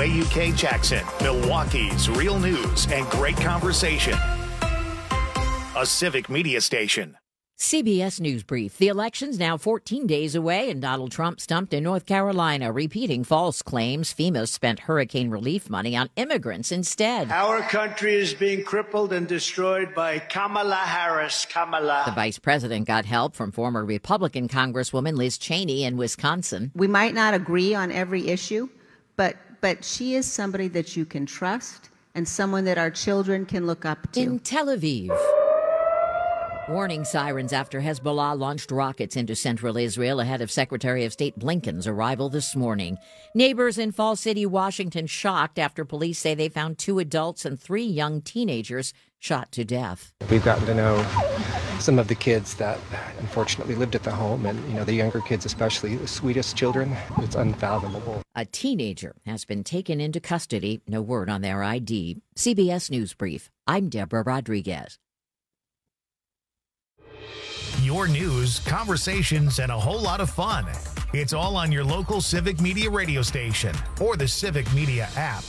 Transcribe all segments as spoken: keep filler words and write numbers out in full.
U K Jackson, Milwaukee's real news and great conversation. A Civic Media station. C B S News Brief. The election's now fourteen days away, and Donald Trump stumped in North Carolina, repeating false claims FEMA spent hurricane relief money on immigrants instead. Our country is being crippled and destroyed by Kamala Harris. Kamala. The vice president got help from former Republican Congresswoman Liz Cheney in Wisconsin. We might not agree on every issue, but but she is somebody that you can trust and someone that our children can look up to. In Tel Aviv, warning sirens after Hezbollah launched rockets into central Israel ahead of Secretary of State Blinken's arrival this morning. Neighbors in Fall City, Washington, shocked after police say they found two adults and three young teenagers shot to death. We've gotten to know some of the kids that unfortunately lived at the home, and, you know, the younger kids especially, the sweetest children. It's unfathomable. A teenager has been taken into custody. No word on their I D. C B S News Brief. I'm Deborah Rodriguez. Your news, conversations, and a whole lot of fun. It's all on your local Civic Media radio station or the Civic Media app.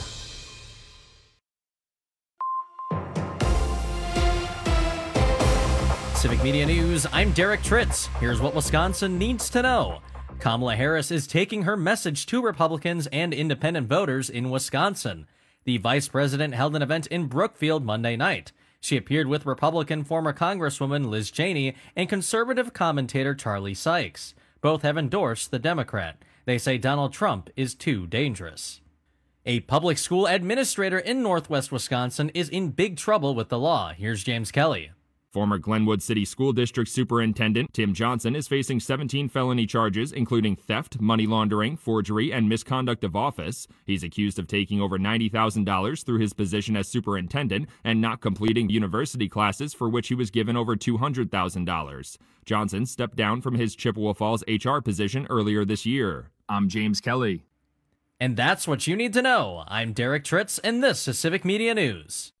Civic Media News, I'm Derek Tritz. Here's what Wisconsin needs to know. Kamala Harris is taking her message to Republicans and independent voters in Wisconsin. The vice president held an event in Brookfield Monday night. She appeared with Republican former Congresswoman Liz Cheney and conservative commentator Charlie Sykes. Both have endorsed the Democrat. They say Donald Trump is too dangerous. A public school administrator in northwest Wisconsin is in big trouble with the law. Here's James Kelly. Former Glenwood City School District Superintendent Tim Johnson is facing seventeen felony charges, including theft, money laundering, forgery, and misconduct of office. He's accused of taking over ninety thousand dollars through his position as superintendent and not completing university classes for which he was given over two hundred thousand dollars. Johnson stepped down from his Chippewa Falls H R position earlier this year. I'm James Kelly. And that's what you need to know. I'm Derek Tritz, and this is Civic Media News.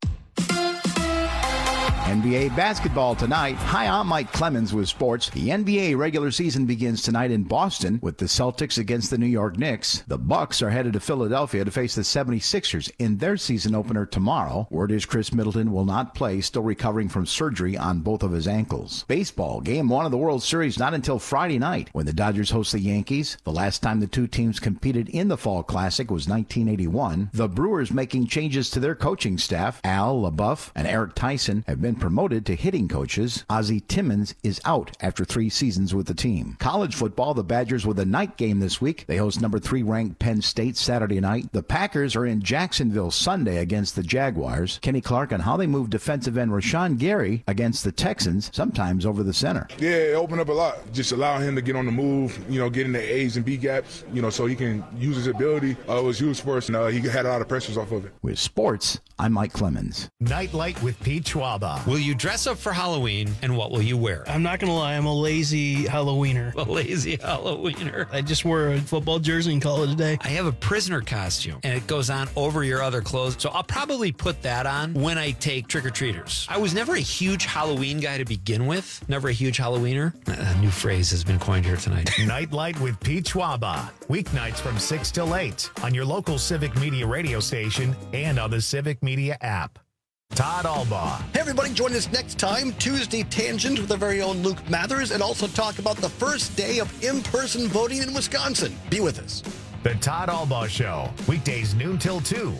N B A basketball tonight. Hi, I'm Mike Clemens with sports. The N B A regular season begins tonight in Boston with the Celtics against the New York Knicks. The Bucks are headed to Philadelphia to face the seventy-sixers in their season opener tomorrow. Word is Chris Middleton will not play, still recovering from surgery on both of his ankles. Baseball, game one of the World Series not until Friday night when the Dodgers host the Yankees. The last time the two teams competed in the Fall Classic was nineteen eighty-one. The Brewers making changes to their coaching staff. Al LaBeouf and Eric Tyson have been promoted to hitting coaches. Ozzie Timmons is out after three seasons with the team. College football, the Badgers with a night game this week. They host number three ranked Penn State Saturday night. The Packers are in Jacksonville Sunday against the Jaguars. Kenny Clark on how they move defensive end Rashawn Gary against the Texans, sometimes over the center. Yeah, it opened up a lot. Just allow him to get on the move, you know, get in the A's and B gaps, you know, so he can use his ability. Uh, it was huge for us, and uh, he had a lot of pressures off of it. With sports, I'm Mike Clemens. Nightlight with Pete Schwaba. Will you dress up for Halloween, and what will you wear? I'm not going to lie, I'm a lazy Halloweener. A lazy Halloweener. I just wore a football jersey and call it a day. I have a prisoner costume, and it goes on over your other clothes, so I'll probably put that on when I take trick-or-treaters. I was never a huge Halloween guy to begin with, never a huge Halloweener. A new phrase has been coined here tonight. Nightlight with Pete Schwaba. Weeknights from six till eight on your local Civic Media radio station and on the Civic Media app. Todd Albaugh. Hey, everybody, join us next time, Tuesday Tangent with our very own Luke Mathers, and also talk about the first day of in-person voting in Wisconsin. Be with us. The Todd Albaugh Show, weekdays noon till two.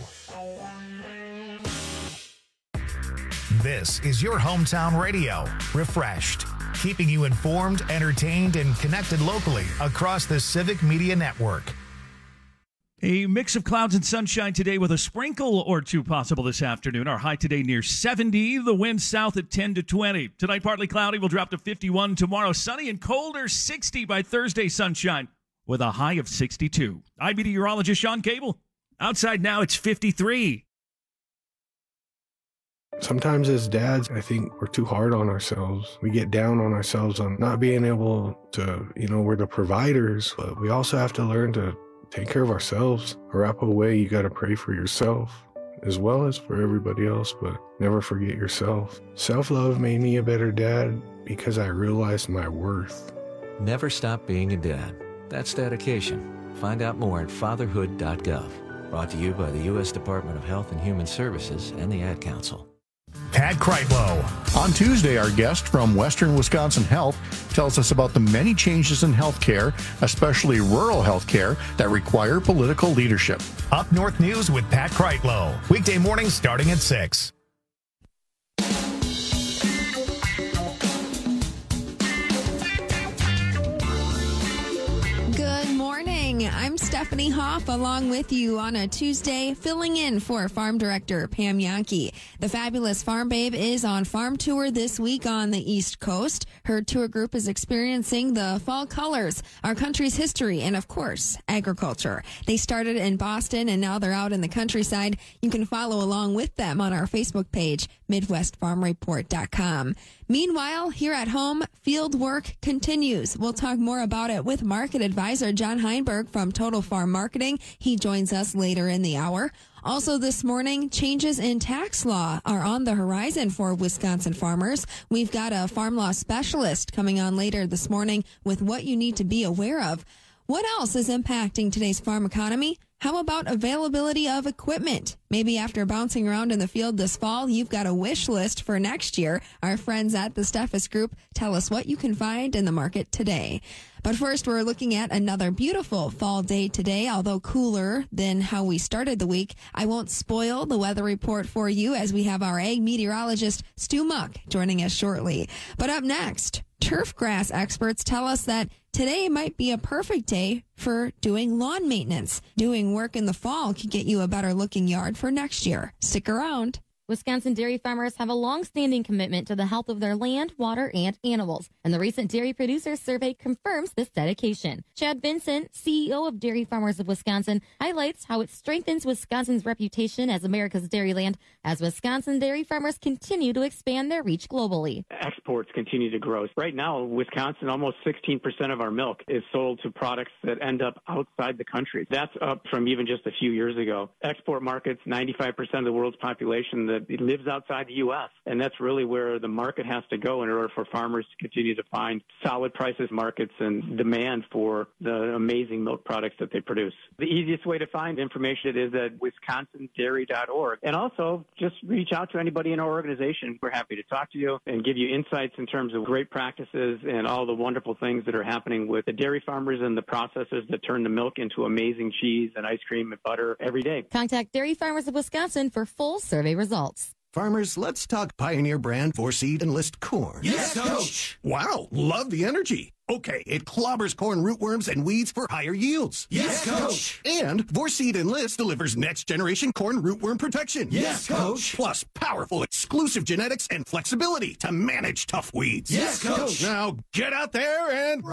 This is your hometown radio, refreshed, keeping you informed, entertained, and connected locally across the Civic Media Network. A mix of clouds and sunshine today with a sprinkle or two possible this afternoon. Our high today near seventy. The wind south at ten to twenty. Tonight partly cloudy. We'll drop to fifty-one. Tomorrow sunny and colder. sixty by Thursday sunshine with a high of sixty-two. I'm meteorologist Sean Cable. Outside now it's fifty-three. Sometimes as dads, I think we're too hard on ourselves. We get down on ourselves on not being able to, you know, we're the providers, but we also have to learn to take care of ourselves. Wrap away, you got to pray for yourself as well as for everybody else, but never forget yourself. Self-love made me a better dad because I realized my worth. Never stop being a dad. That's dedication. Find out more at fatherhood dot gov. Brought to you by the U S Department of Health and Human Services and the Ad Council. Pat Kreitlow. On Tuesday, our guest from Western Wisconsin Health tells us about the many changes in healthcare, especially rural healthcare, that require political leadership. Up North News with Pat Kreitlow. Weekday mornings starting at six. I'm Stephanie Hoff along with you on a Tuesday, filling in for Farm Director Pam Yankee. The fabulous Farm Babe is on farm tour this week on the East Coast. Her tour group is experiencing the fall colors, our country's history, and of course, agriculture. They started in Boston and now they're out in the countryside. You can follow along with them on our Facebook page, Midwest Farm Report dot com. Meanwhile, here at home, field work continues. We'll talk more about it with market advisor John Heinberg from Total Farm Marketing. He joins us later in the hour. Also this morning, changes in tax law are on the horizon for Wisconsin farmers. We've got a farm law specialist coming on later this morning with what you need to be aware of. What else is impacting today's farm economy? How about availability of equipment? Maybe after bouncing around in the field this fall, you've got a wish list for next year. Our friends at the Steffes Group tell us what you can find in the market today. But first, we're looking at another beautiful fall day today, although cooler than how we started the week. I won't spoil the weather report for you as we have our ag meteorologist, Stu Muck, joining us shortly. But up next, turf grass experts tell us that today might be a perfect day for doing lawn maintenance. Doing work in the fall can get you a better looking yard for next year. Stick around. Wisconsin dairy farmers have a long-standing commitment to the health of their land, water, and animals, and the recent Dairy Producers Survey confirms this dedication. Chad Vincent, C E O of Dairy Farmers of Wisconsin, highlights how it strengthens Wisconsin's reputation as America's dairyland as Wisconsin dairy farmers continue to expand their reach globally. Exports continue to grow. Right now, Wisconsin, almost sixteen percent of our milk is sold to products that end up outside the country. That's up from even just a few years ago. Export markets, ninety-five percent of the world's population that it lives outside the U S, and that's really where the market has to go in order for farmers to continue to find solid prices, markets, and demand for the amazing milk products that they produce. The easiest way to find information is at wisconsin dairy dot org. And also, just reach out to anybody in our organization. We're happy to talk to you and give you insights in terms of great practices and all the wonderful things that are happening with the dairy farmers and the processors that turn the milk into amazing cheese and ice cream and butter every day. Contact Dairy Farmers of Wisconsin for full survey results. Farmers, let's talk Pioneer brand four-seed Enlist corn. Yes, Coach. Wow, love the energy. Okay, it clobbers corn rootworms and weeds for higher yields. Yes, Coach. And four-seed Enlist delivers next-generation corn rootworm protection. Yes, Coach. Plus powerful exclusive genetics and flexibility to manage tough weeds. Yes, Coach. Now get out there and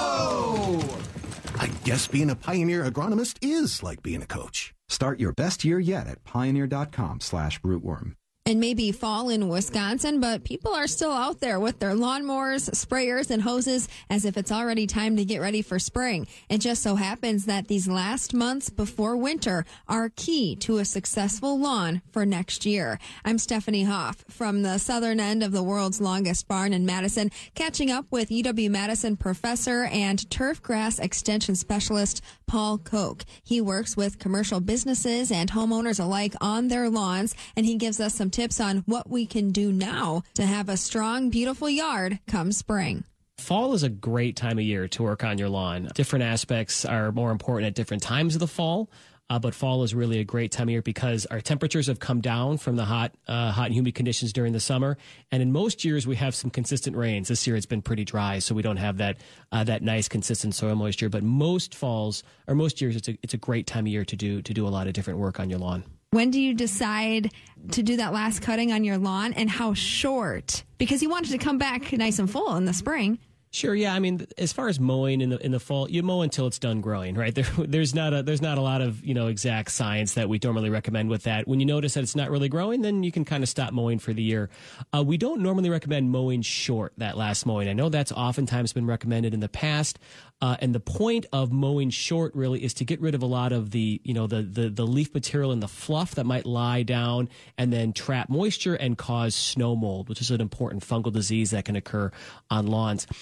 grow. I guess being a Pioneer agronomist is like being a coach. Start your best year yet at pioneer dot com slash rootworm. And maybe fall in Wisconsin, but people are still out there with their lawnmowers, sprayers, and hoses as if it's already time to get ready for spring. It just so happens that these last months before winter are key to a successful lawn for next year. I'm Stephanie Hoff from the southern end of the world's longest barn in Madison, catching up with U W-Madison professor and turf grass extension specialist Paul Koch. He works with commercial businesses and homeowners alike on their lawns, and he gives us some tips on what we can do now to have a strong, beautiful yard come spring. Fall is a great time of year to work on your lawn. Different aspects are more important at different times of the fall. Uh, but fall is really a great time of year because our temperatures have come down from the hot, uh, hot and humid conditions during the summer. And in most years, we have some consistent rains. This year, it's been pretty dry, so we don't have that uh, that nice, consistent soil moisture. But most falls, or most years, it's a it's a great time of year to do to do a lot of different work on your lawn. When do you decide to do that last cutting on your lawn, and how short? Because you want it to come back nice and full in the spring. Sure, yeah. I mean, as far as mowing in the in the fall, you mow until it's done growing, right? There, there's not a there's not a lot of you know exact science that we normally recommend with that. When you notice that it's not really growing, then you can kind of stop mowing for the year. Uh, we don't normally recommend mowing short that last mowing. I know that's oftentimes been recommended in the past, uh, and the point of mowing short really is to get rid of a lot of the you know the the the leaf material and the fluff that might lie down and then trap moisture and cause snow mold, which is an important fungal disease that can occur on lawns.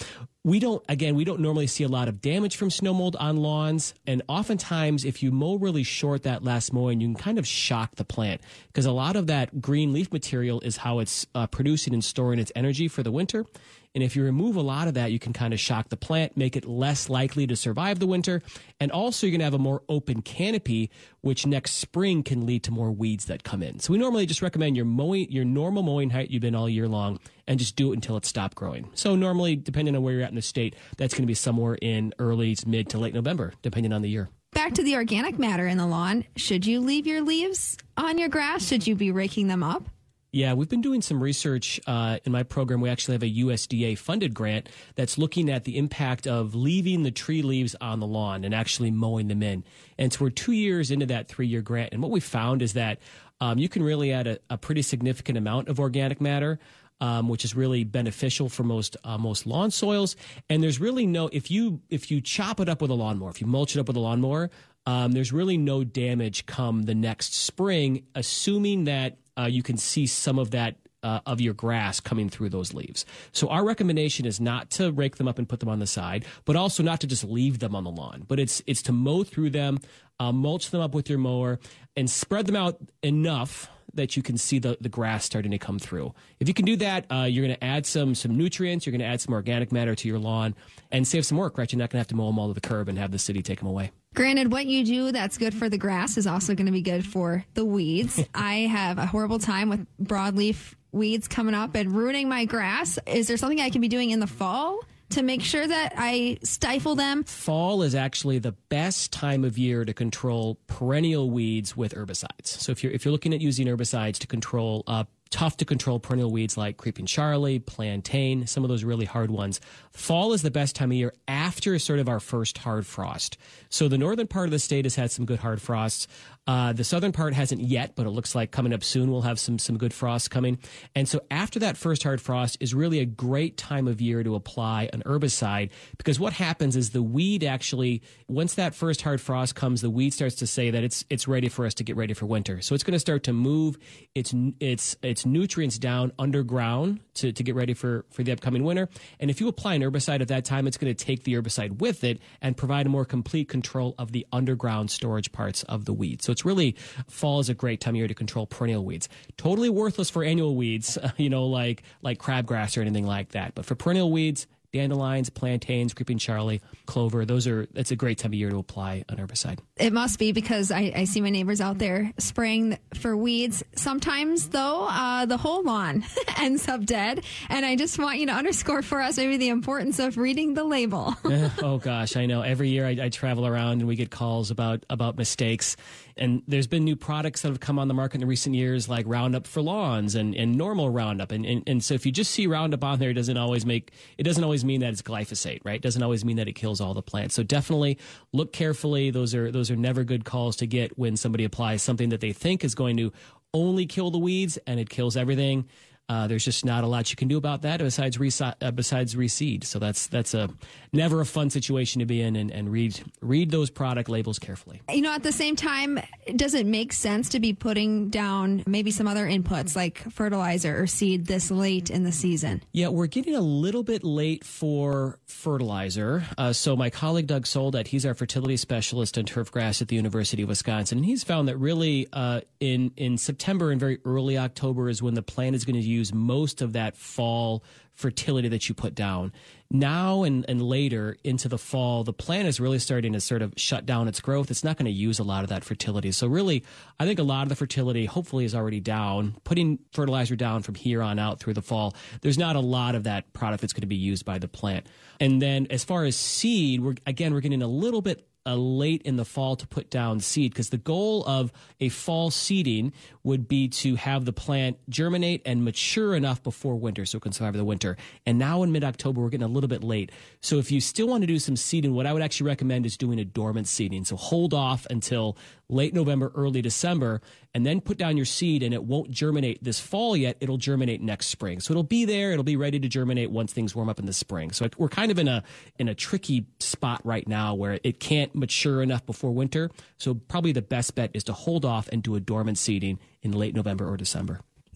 We don't, again, we don't normally see a lot of damage from snow mold on lawns. And oftentimes, if you mow really short that last mowing, you can kind of shock the plant because a lot of that green leaf material is how it's uh, producing and storing its energy for the winter. And if you remove a lot of that, you can kind of shock the plant, make it less likely to survive the winter. And also, you're going to have a more open canopy, which next spring can lead to more weeds that come in. So we normally just recommend your mowing, your normal mowing height you've been all year long, and just do it until it stops growing. So normally, depending on where you're at in the state, that's going to be somewhere in early, mid to late November, depending on the year. Back to the organic matter in the lawn. Should you leave your leaves on your grass? Should you be raking them up? Yeah, we've been doing some research uh, in my program. We actually have a U S D A-funded grant that's looking at the impact of leaving the tree leaves on the lawn and actually mowing them in. And so we're two years into that three-year grant. And what we found is that um, you can really add a, a pretty significant amount of organic matter, um, which is really beneficial for most uh, most lawn soils. And there's really no, if you if you chop it up with a lawnmower, if you mulch it up with a lawnmower, um, there's really no damage come the next spring, assuming that Uh, you can see some of that uh, of your grass coming through those leaves. So our recommendation is not to rake them up and put them on the side, but also not to just leave them on the lawn. But it's it's to mow through them, uh, mulch them up with your mower, and spread them out enough that you can see the, the grass starting to come through. If you can do that, uh, you're going to add some some nutrients, you're going to add some organic matter to your lawn, and save some work, right? You're not going to have to mow them all to the curb and have the city take them away. Granted, what you do that's good for the grass is also going to be good for the weeds. I have a horrible time with broadleaf weeds coming up and ruining my grass. Is there something I can be doing in the fall to make sure that I stifle them? Fall is actually the best time of year to control perennial weeds with herbicides. So if you're if you're looking at using herbicides to control uh, tough to control perennial weeds like creeping Charlie, plantain, some of those really hard ones, fall is the best time of year after sort of our first hard frost. So the northern part of the state has had some good hard frosts. Uh, the southern part hasn't yet, but it looks like coming up soon we'll have some some good frosts coming. And so after that first hard frost is really a great time of year to apply an herbicide, because what happens is the weed actually, once that first hard frost comes, the weed starts to say that it's it's ready for us to get ready for winter. So it's going to start to move its its its nutrients down underground to, to get ready for, for the upcoming winter. And if you apply an herbicide at that time, it's going to take the herbicide with it and provide a more complete control of the underground storage parts of the weed. So it's really, fall is a great time of year to control perennial weeds. Totally worthless for annual weeds, you know, like like crabgrass or anything like that. But for perennial weeds, dandelions, plantains, creeping Charlie, clover, those are, that's a great time of year to apply an herbicide. It must be, because I, I see my neighbors out there spraying for weeds. Sometimes, though, uh, the whole lawn ends up dead. And I just want you to underscore for us maybe the importance of reading the label. Oh, gosh, I know. Every year I, I travel around and we get calls about, about mistakes. And there's been new products that have come on the market in the recent years, like Roundup for lawns and, and normal Roundup. And, and and so if you just see Roundup on there, it doesn't always make it doesn't always mean that it's glyphosate, right? It doesn't always mean that it kills all the plants. So definitely look carefully. Those are those are never good calls to get when somebody applies something that they think is going to only kill the weeds and it kills everything. Uh, there's just not a lot you can do about that besides resi- uh, besides reseed. So that's that's a never a fun situation to be in, and, and read read those product labels carefully. You know, at the same time, does it make sense to be putting down maybe some other inputs like fertilizer or seed this late in the season? Yeah, we're getting a little bit late for fertilizer. Uh, so my colleague Doug Soldat, he's our fertility specialist in turfgrass at the University of Wisconsin, and he's found that really uh, in in September and very early October is when the plant is going to use use most of that fall fertility that you put down. Now and, and later into the fall, the plant is really starting to sort of shut down its growth. It's not going to use a lot of that fertility. So really, I think a lot of the fertility hopefully is already down. Putting fertilizer down from here on out through the fall, there's not a lot of that product that's going to be used by the plant. And then as far as seed, we're again, we're getting a little bit Uh, late in the fall to put down seed, because the goal of a fall seeding would be to have the plant germinate and mature enough before winter so it can survive the winter. And now in mid-October, we're getting a little bit late. So if you still want to do some seeding, what I would actually recommend is doing a dormant seeding. So hold off until late November, early December, and then put down your seed, and it won't germinate this fall yet. It'll germinate next spring. So it'll be there. It'll be ready to germinate once things warm up in the spring. So we're kind of in a in a tricky spot right now where it can't mature enough before winter. So probably the best bet is to hold off and do a dormant seeding in late November or December.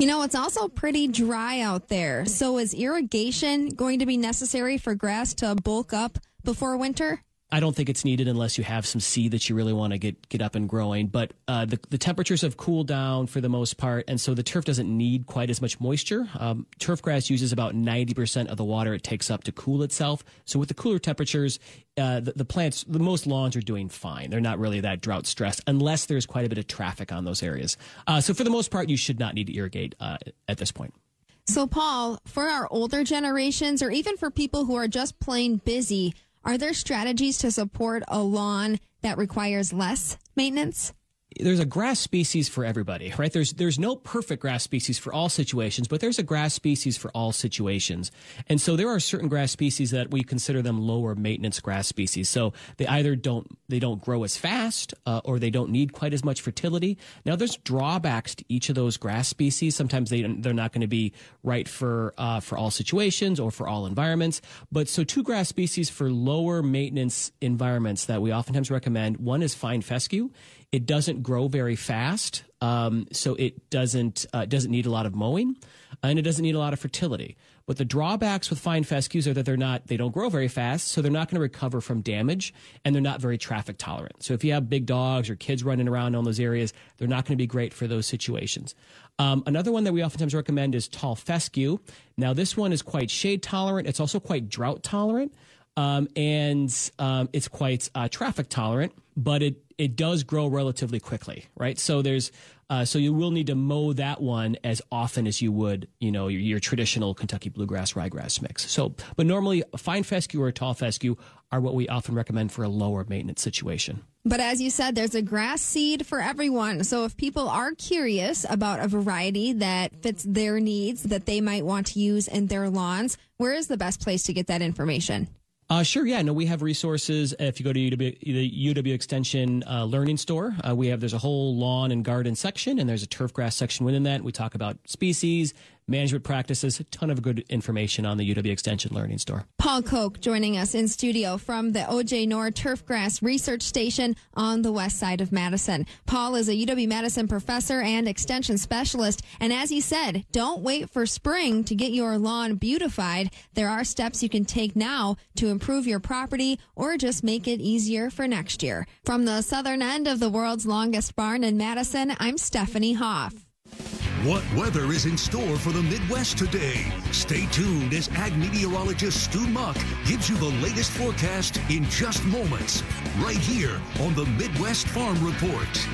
You know, it's also pretty dry out there. So is irrigation going to be necessary for grass to bulk up before winter? I don't think it's needed unless you have some seed that you really want to get get up and growing. But uh, the, the temperatures have cooled down for the most part, and so the turf doesn't need quite as much moisture. Um, turf grass uses about ninety percent of the water it takes up to cool itself. So with the cooler temperatures, uh, the, the plants, the most lawns are doing fine. They're not really that drought stressed unless there's quite a bit of traffic on those areas. Uh, so for the most part, you should not need to irrigate uh, at this point. So, Paul, for our older generations or even for people who are just plain busy, are there strategies to support a lawn that requires less maintenance? There's a grass species for everybody, right? There's there's no perfect grass species for all situations, but there's a grass species for all situations. And so there are certain grass species that we consider them lower maintenance grass species. So they either don't they don't grow as fast uh, or they don't need quite as much fertility. Now there's drawbacks to each of those grass species. Sometimes they they're not going to be right for uh, for all situations or for all environments. But so two grass species for lower maintenance environments that we oftentimes recommend. One is fine fescue. It doesn't grow very fast, um, so it doesn't uh, doesn't need a lot of mowing, and it doesn't need a lot of fertility. But the drawbacks with fine fescues are that they're not they don't grow very fast, so they're not going to recover from damage, and they're not very traffic tolerant. So if you have big dogs or kids running around in those areas, they're not going to be great for those situations. Um, another one that we oftentimes recommend is tall fescue. Now this one is quite shade tolerant. It's also quite drought tolerant. Um, and um, it's quite uh, traffic tolerant, but it, it does grow relatively quickly, right? So there's uh, so you will need to mow that one as often as you would, you know, your, your traditional Kentucky bluegrass ryegrass mix. So, but normally a fine fescue or a tall fescue are what we often recommend for a lower maintenance situation. But as you said, there's a grass seed for everyone. So if people are curious about a variety that fits their needs that they might want to use in their lawns, where is the best place to get that information? Uh, sure, yeah. No, we have resources. If you go to U W, the U W Extension uh, Learning Store, uh, we have there's a whole lawn and garden section, and there's a turf grass section within that. We talk about species, management practices, a ton of good information on the U W Extension Learning Store. Paul Koch joining us in studio from the O J Knorr Turfgrass Research Station on the west side of Madison. Paul is a U W-Madison professor and extension specialist, and as he said, don't wait for spring to get your lawn beautified. There are steps you can take now to improve your property or just make it easier for next year. From the southern end of the world's longest barn in Madison, I'm Stephanie Hoff. What weather is in store for the Midwest today? Stay tuned as ag meteorologist Stu Muck gives you the latest forecast in just moments, right here on the Midwest Farm Report.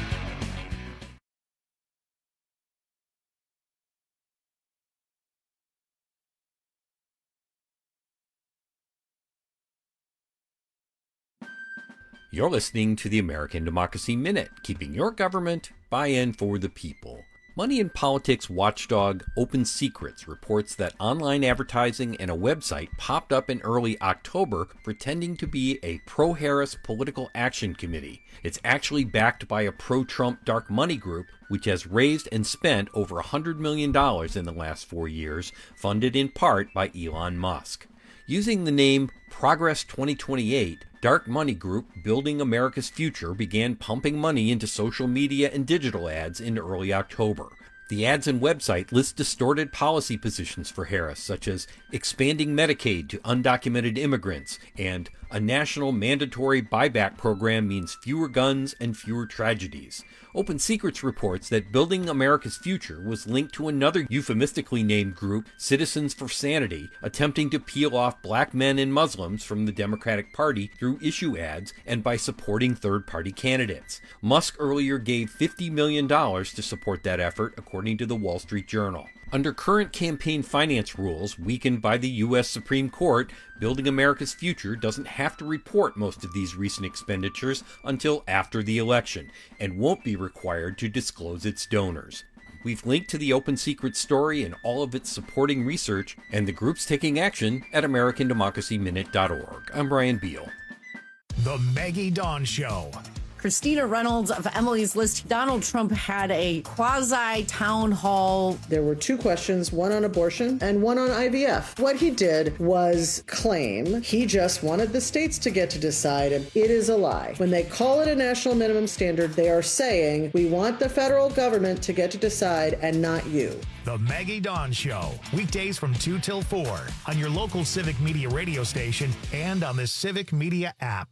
You're listening to the American Democracy Minute, keeping your government buy-in for the people. Money and politics watchdog Open Secrets reports that online advertising and a website popped up in early October pretending to be a pro-Harris political action committee. It's actually backed by a pro-Trump dark money group, which has raised and spent over one hundred million dollars in the last four years, funded in part by Elon Musk. Using the name Progress twenty twenty-eight, Dark Money Group Building America's Future began pumping money into social media and digital ads in early October. The ads and website list distorted policy positions for Harris, such as expanding Medicaid to undocumented immigrants and a national mandatory buyback program means fewer guns and fewer tragedies. Open Secrets reports that Building America's Future was linked to another euphemistically named group, Citizens for Sanity, attempting to peel off black men and Muslims from the Democratic Party through issue ads and by supporting third-party candidates. Musk earlier gave fifty million dollars to support that effort, according to the Wall Street Journal. Under current campaign finance rules, weakened by the U S Supreme Court, Building America's Future doesn't have to report most of these recent expenditures until after the election, and won't be required to disclose its donors. We've linked to the Open Secrets story and all of its supporting research, and the group's taking action at American Democracy Minute dot org. I'm Brian Beal. The Maggie Dawn Show. Christina Reynolds of Emily's List. Donald Trump had a quasi-town hall. There were two questions, one on abortion and one on I V F. What he did was claim he just wanted the states to get to decide, and it is a lie. When they call it a national minimum standard, they are saying we want the federal government to get to decide and not you. The Maggie Dawn Show, weekdays from two till four on your local Civic Media radio station and on the Civic Media app.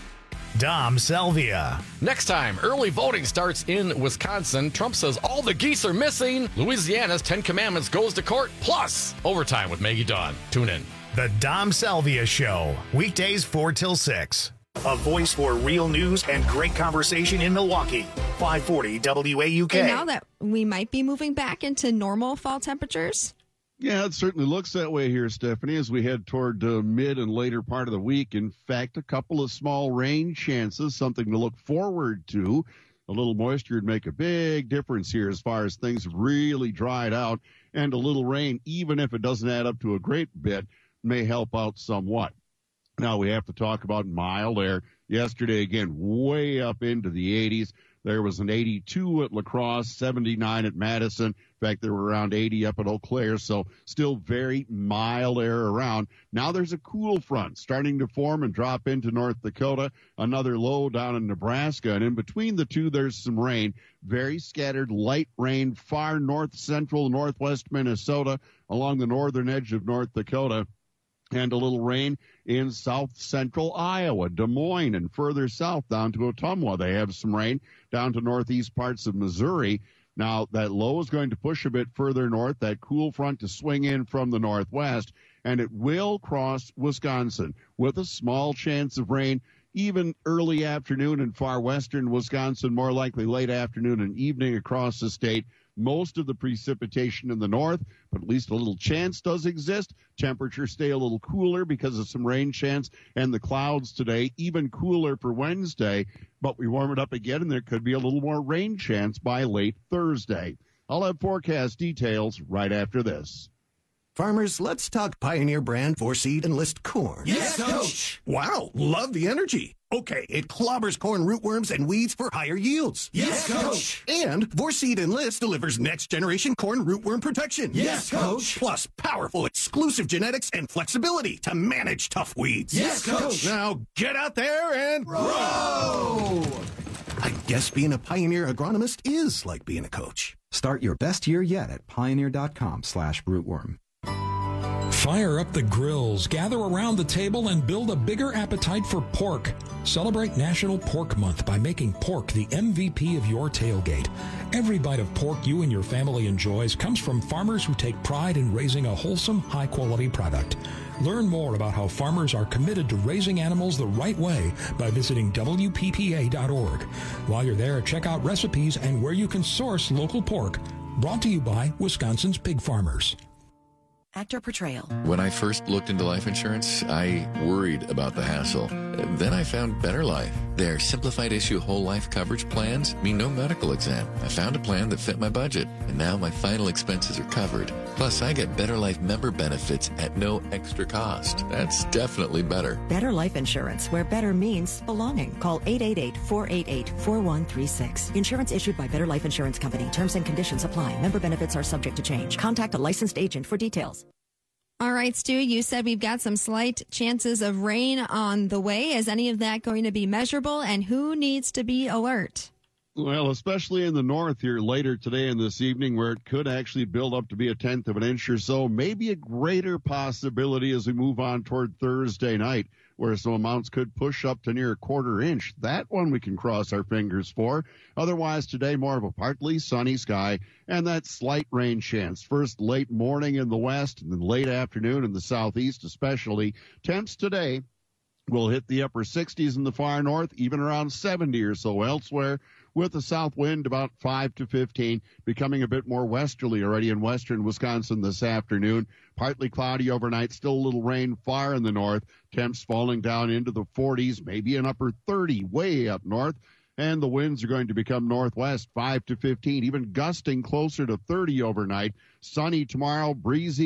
Dom Salvia. Next time, early voting starts in Wisconsin. Trump says all the geese are missing. Louisiana's Ten Commandments goes to court. Plus, overtime with Maggie Dawn. Tune in. The Dom Salvia Show, weekdays four till six. A voice for real news and great conversation in Milwaukee. five forty W A U K. And now that we might be moving back into normal fall temperatures. Yeah, it certainly looks that way here, Stephanie, as we head toward the uh, mid and later part of the week. In fact, a couple of small rain chances, something to look forward to. A little moisture would make a big difference here as far as things really dried out. And a little rain, even if it doesn't add up to a great bit, may help out somewhat. Now we have to talk about mild air. Yesterday, again, way up into the eighties. There was an eighty-two at La Crosse, seventy-nine at Madison. In fact, there were around eighty up at Eau Claire, so still very mild air around. Now there's a cool front starting to form and drop into North Dakota, another low down in Nebraska, and in between the two, there's some rain. Very scattered light rain far north central, northwest Minnesota, along the northern edge of North Dakota. And a little rain in south central Iowa, Des Moines, and further south down to Ottumwa. They have some rain down to northeast parts of Missouri. Now, that low is going to push a bit further north, that cool front to swing in from the northwest, and it will cross Wisconsin with a small chance of rain, even early afternoon in far western Wisconsin, more likely late afternoon and evening across the state. Most of the precipitation in the north, but at least a little chance does exist. Temperatures stay a little cooler because of some rain chance and the clouds today, even cooler for Wednesday. But we warm it up again, and there could be a little more rain chance by late Thursday. I'll have forecast details right after this. Farmers, let's talk Pioneer brand four-seed Enlist corn. Yes, Coach. Wow, love the energy. Okay, it clobbers corn rootworms and weeds for higher yields. Yes, Coach. And four-seed Enlist delivers next-generation corn rootworm protection. Yes, Coach. Plus powerful exclusive genetics and flexibility to manage tough weeds. Yes, Coach. Now get out there and grow. I guess being a Pioneer agronomist is like being a coach. Start your best year yet at pioneer.com slash rootworm. Fire up the grills, gather around the table, and build a bigger appetite for pork. Celebrate National Pork Month by making pork the M V P of your tailgate. Every bite of pork you and your family enjoys comes from farmers who take pride in raising a wholesome, high-quality product. Learn more about how farmers are committed to raising animals the right way by visiting W P P A dot org. While you're there, check out recipes and where you can source local pork. Brought to you by Wisconsin's Pig Farmers. Actor portrayal. When I first looked into life insurance, I worried about the hassle. Then I found Better Life. Their simplified issue whole life coverage plans mean no medical exam. I found a plan that fit my budget, and now my final expenses are covered. Plus, I get Better Life member benefits at no extra cost. That's definitely better. Better Life Insurance, where better means belonging. Call eight eight eight, four eight eight, four one three six. Insurance issued by Better Life Insurance Company. Terms and conditions apply. Member benefits are subject to change. Contact a licensed agent for details. All right, Stu, you said we've got some slight chances of rain on the way. Is any of that going to be measurable, and who needs to be alert? Well, especially in the north here later today and this evening, where it could actually build up to be a tenth of an inch or so, maybe a greater possibility as we move on toward Thursday night, where some amounts could push up to near a quarter inch. That one we can cross our fingers for. Otherwise, today, more of a partly sunny sky and that slight rain chance. First late morning in the west and then late afternoon in the southeast especially. Temps today will hit the upper sixties in the far north, even around seventy or so elsewhere, with the south wind about five to fifteen, becoming a bit more westerly already in western Wisconsin this afternoon. Partly cloudy overnight, still a little rain far in the north. Temps falling down into the forties, maybe an upper thirty way up north. And the winds are going to become northwest, five to fifteen, even gusting closer to thirty overnight. Sunny tomorrow, breezy.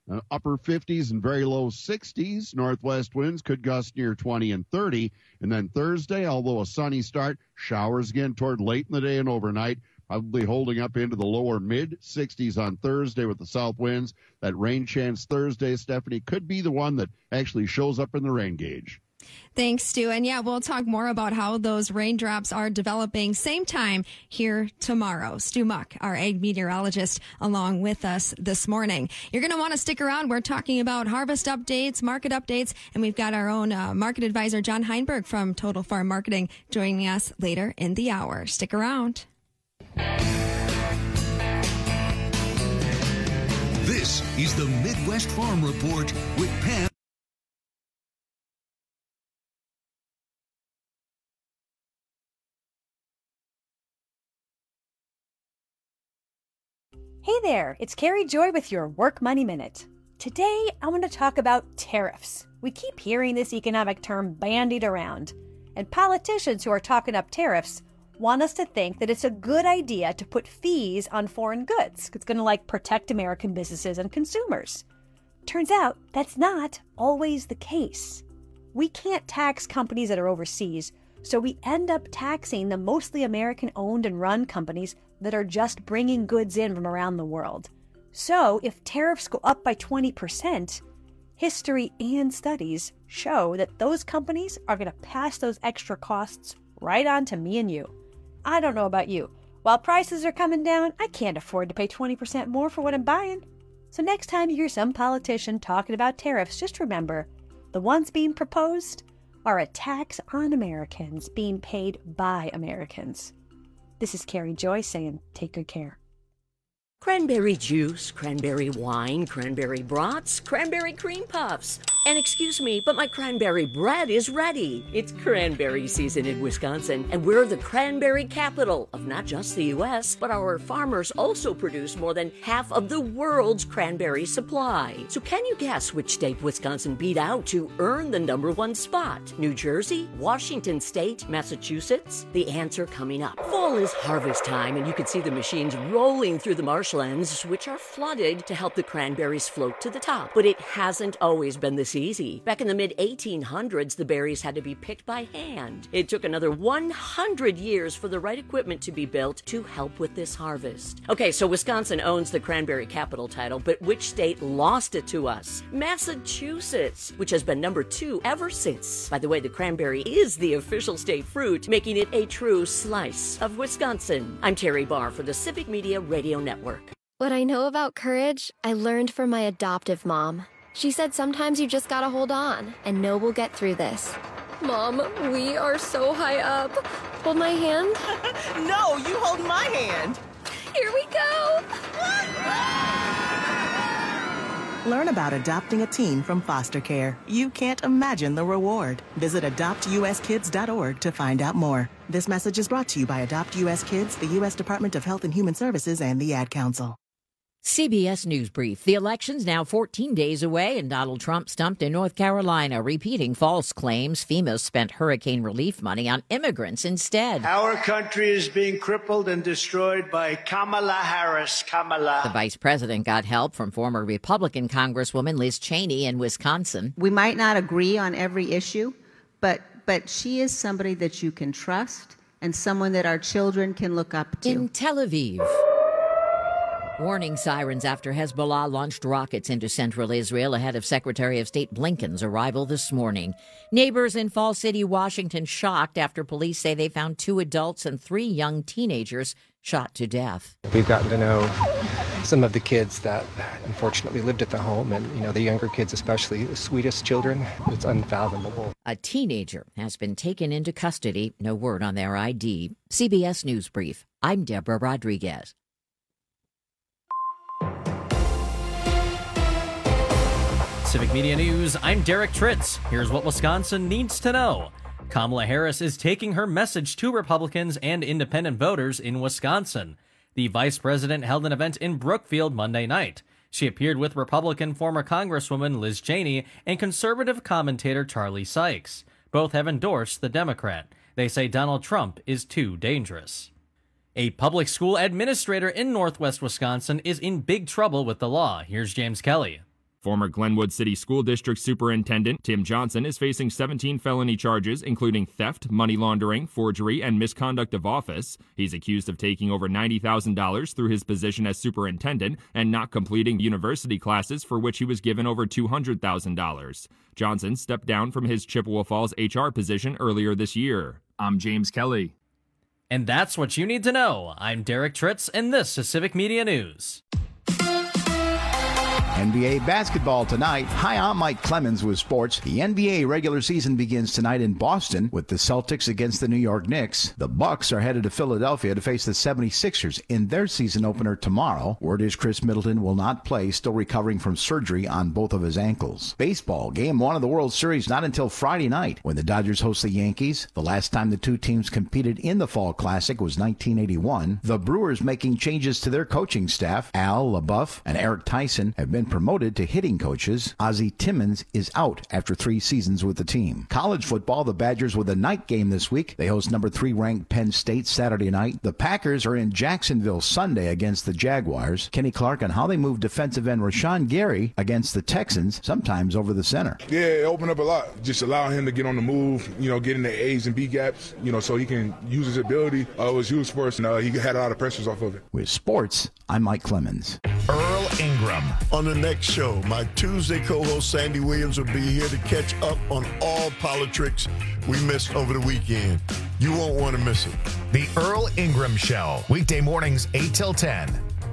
Uh, upper fifties and very low sixties. Northwest winds could gust near twenty and thirty. And then Thursday, although a sunny start, showers again toward late in the day and overnight, probably holding up into the lower mid sixties on Thursday with the south winds. That rain chance Thursday, Stephanie, could be the one that actually shows up in the rain gauge. Thanks, Stu. And yeah, we'll talk more about how those raindrops are developing same time here tomorrow. Stu Muck, our ag meteorologist, along with us this morning. You're going to want to stick around. We're talking about harvest updates, market updates, and we've got our own uh, market advisor, John Heinberg from Total Farm Marketing, joining us later in the hour. Stick around. This is the Midwest Farm Report with Pam. Hey there, it's Carrie Joy with your Work Money Minute. Today, I want to talk about tariffs. We keep hearing this economic term bandied around, and politicians who are talking up tariffs want us to think that it's a good idea to put fees on foreign goods. It's going to like protect American businesses and consumers. Turns out that's not always the case. We can't tax companies that are overseas, so we end up taxing the mostly American-owned and run companies that are just bringing goods in from around the world. So if tariffs go up by twenty percent, history and studies show that those companies are going to pass those extra costs right on to me and you. I don't know about you. While prices are coming down, I can't afford to pay twenty percent more for what I'm buying. So next time you hear some politician talking about tariffs, just remember, the ones being proposed are a tax on Americans being paid by Americans. This is Carrie Joy saying, take good care. Cranberry juice, cranberry wine, cranberry brats, cranberry cream puffs. And excuse me, but my cranberry bread is ready. It's cranberry season in Wisconsin, and we're the cranberry capital of not just the U S, but our farmers also produce more than half of the world's cranberry supply. So can you guess which state Wisconsin beat out to earn the number one spot? New Jersey, Washington State, Massachusetts? The answer coming up. Fall is harvest time, and you can see the machines rolling through the marshlands, which are flooded to help the cranberries float to the top. But it hasn't always been this easy. Back in the mid eighteen hundreds, the berries had to be picked by hand. It took another one hundred years for the right equipment to be built to help with this harvest. Okay, so Wisconsin owns the cranberry capital title, but which state lost it to us? Massachusetts, which has been number two ever since. By the way, the cranberry is the official state fruit, making it a true slice of Wisconsin. I'm Terry Barr for the Civic Media Radio Network. What I know about courage, I learned from my adoptive mom. She said sometimes you just gotta hold on and know we'll get through this. Mom, we are so high up. Hold my hand. No, you hold my hand. Here we go. Learn about adopting a teen from foster care. You can't imagine the reward. Visit adopt u s kids dot org to find out more. This message is brought to you by Adopt U S Kids, the U S Department of Health and Human Services, and the Ad Council. C B S News Brief. The election's now fourteen days away, and Donald Trump stumped in North Carolina, repeating false claims FEMA spent hurricane relief money on immigrants instead. Our country is being crippled and destroyed by Kamala Harris. Kamala. The vice president got help from former Republican Congresswoman Liz Cheney in Wisconsin. We might not agree on every issue, but but she is somebody that you can trust and someone that our children can look up to. In Tel Aviv. Warning sirens after Hezbollah launched rockets into central Israel ahead of Secretary of State Blinken's arrival this morning. Neighbors in Fall City, Washington, shocked after police say they found two adults and three young teenagers shot to death. We've gotten to know some of the kids that unfortunately lived at the home, and, you know, the younger kids especially, the sweetest children. It's unfathomable. A teenager has been taken into custody. No word on their I D. C B S News Brief. I'm Deborah Rodriguez. Civic Media News, I'm Derek Tritz. Here's what Wisconsin needs to know. Kamala Harris is taking her message to Republicans and independent voters in Wisconsin. The vice president held an event in Brookfield Monday night. She appeared with Republican former Congresswoman Liz Cheney and conservative commentator Charlie Sykes. Both have endorsed the Democrat. They say Donald Trump is too dangerous. A public school administrator in northwest Wisconsin is in big trouble with the law. Here's James Kelly. Former Glenwood City School District Superintendent Tim Johnson is facing seventeen felony charges, including theft, money laundering, forgery, and misconduct of office. He's accused of taking over ninety thousand dollars through his position as superintendent and not completing university classes for which he was given over two hundred thousand dollars. Johnson stepped down from his Chippewa Falls H R position earlier this year. I'm James Kelly. And that's what you need to know. I'm Derek Tritz, and this is Civic Media News. N B A basketball tonight. Hi, I'm Mike Clemens with sports. The N B A regular season begins tonight in Boston with the Celtics against the New York Knicks. The Bucks are headed to Philadelphia to face the seventy-sixers in their season opener tomorrow. Word is Chris Middleton will not play, still recovering from surgery on both of his ankles. Baseball, game one of the World Series not until Friday night when the Dodgers host the Yankees. The last time the two teams competed in the Fall Classic was nineteen eighty-one. The Brewers making changes to their coaching staff. Al LaBeouf and Eric Tyson have been promoted to hitting coaches. Ozzie Timmons is out after three seasons with the team. College football, the Badgers with a night game this week. They host number three ranked Penn State Saturday night. The Packers are in Jacksonville Sunday against the Jaguars. Kenny Clark on how they move defensive end Rashawn Gary against the Texans, sometimes over the center. Yeah, it opened up a lot. Just allow him to get on the move, you know, get in the A's and B gaps, you know, so he can use his ability. Uh, it was huge for us, and uh, he had a lot of pressures off of it. With sports, I'm Mike Clemens. Earl Ingram. On the next show, my Tuesday co-host Sandy Williams will be here to catch up on all politics we missed over the weekend. You won't want to miss it. The Earl Ingram Show, weekday mornings eight till ten.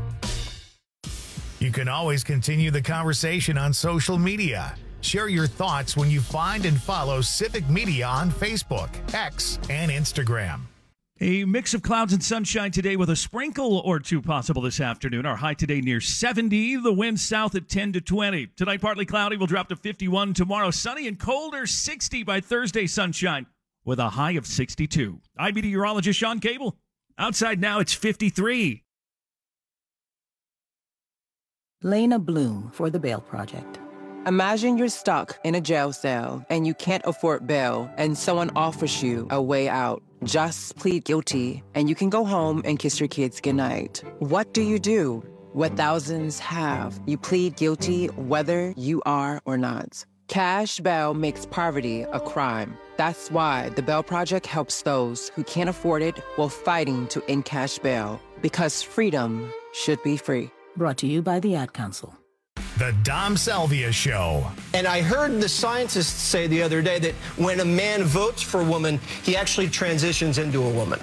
You can always continue the conversation on social media. Share your thoughts when you find and follow Civic Media on Facebook, X, and Instagram. A mix of clouds and sunshine today with a sprinkle or two possible this afternoon. Our high today near seventy. The wind south at ten to twenty. Tonight partly cloudy. We'll drop to fifty-one. Tomorrow sunny and colder. sixty by Thursday sunshine with a high of sixty-two. I'm meteorologist Sean Cable. Outside now it's fifty-three. Lena Bloom for the Bail Project. Imagine you're stuck in a jail cell and you can't afford bail and someone offers you a way out. Just plead guilty and you can go home and kiss your kids goodnight. What do you do? What thousands have. You plead guilty whether you are or not. Cash bail makes poverty a crime. That's why the Bail Project helps those who can't afford it while fighting to end cash bail. Because freedom should be free. Brought to you by the Ad Council. The Dom Salvia Show. And I heard the scientists say the other day that when a man votes for a woman, he actually transitions into a woman.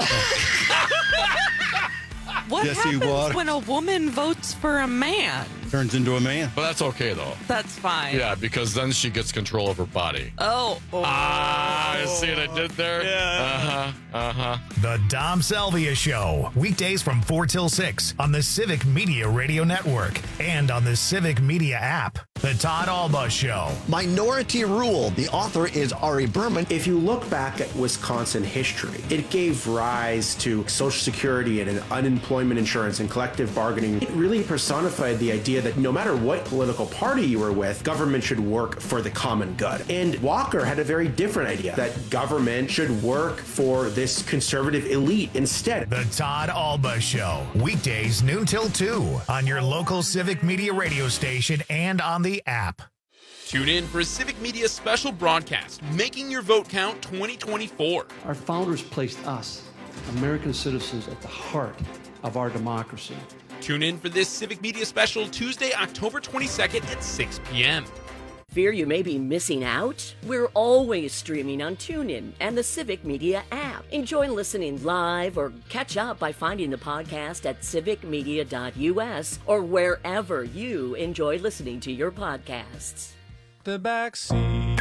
What Yes, he happens was. when a woman votes for a man? Turns into a man. But that's okay, though. That's fine. Yeah, because then she gets control of her body. Oh. oh. Ah, you see what I did there? Yeah. Uh-huh, uh-huh. The Dom Salvia Show. Weekdays from four till six on the Civic Media Radio Network and on the Civic Media app. The Todd Alba Show. Minority Rule. The author is Ari Berman. If you look back at Wisconsin history, it gave rise to Social Security and unemployment insurance and collective bargaining. It really personified the idea that no matter what political party you were with, government should work for the common good. And Walker had a very different idea, that government should work for this conservative elite instead. The Todd Alba Show. Weekdays noon till two on your local Civic Media radio station and on the app. Tune in for a Civic Media special broadcast, Making Your Vote Count twenty twenty-four. Our founders placed us, American citizens, at the heart of our democracy. Tune in for this Civic Media special Tuesday, October twenty-second at six p.m. Fear you may be missing out? We're always streaming on TuneIn and the Civic Media app. Enjoy listening live or catch up by finding the podcast at civic media dot u s or wherever you enjoy listening to your podcasts. The back seat.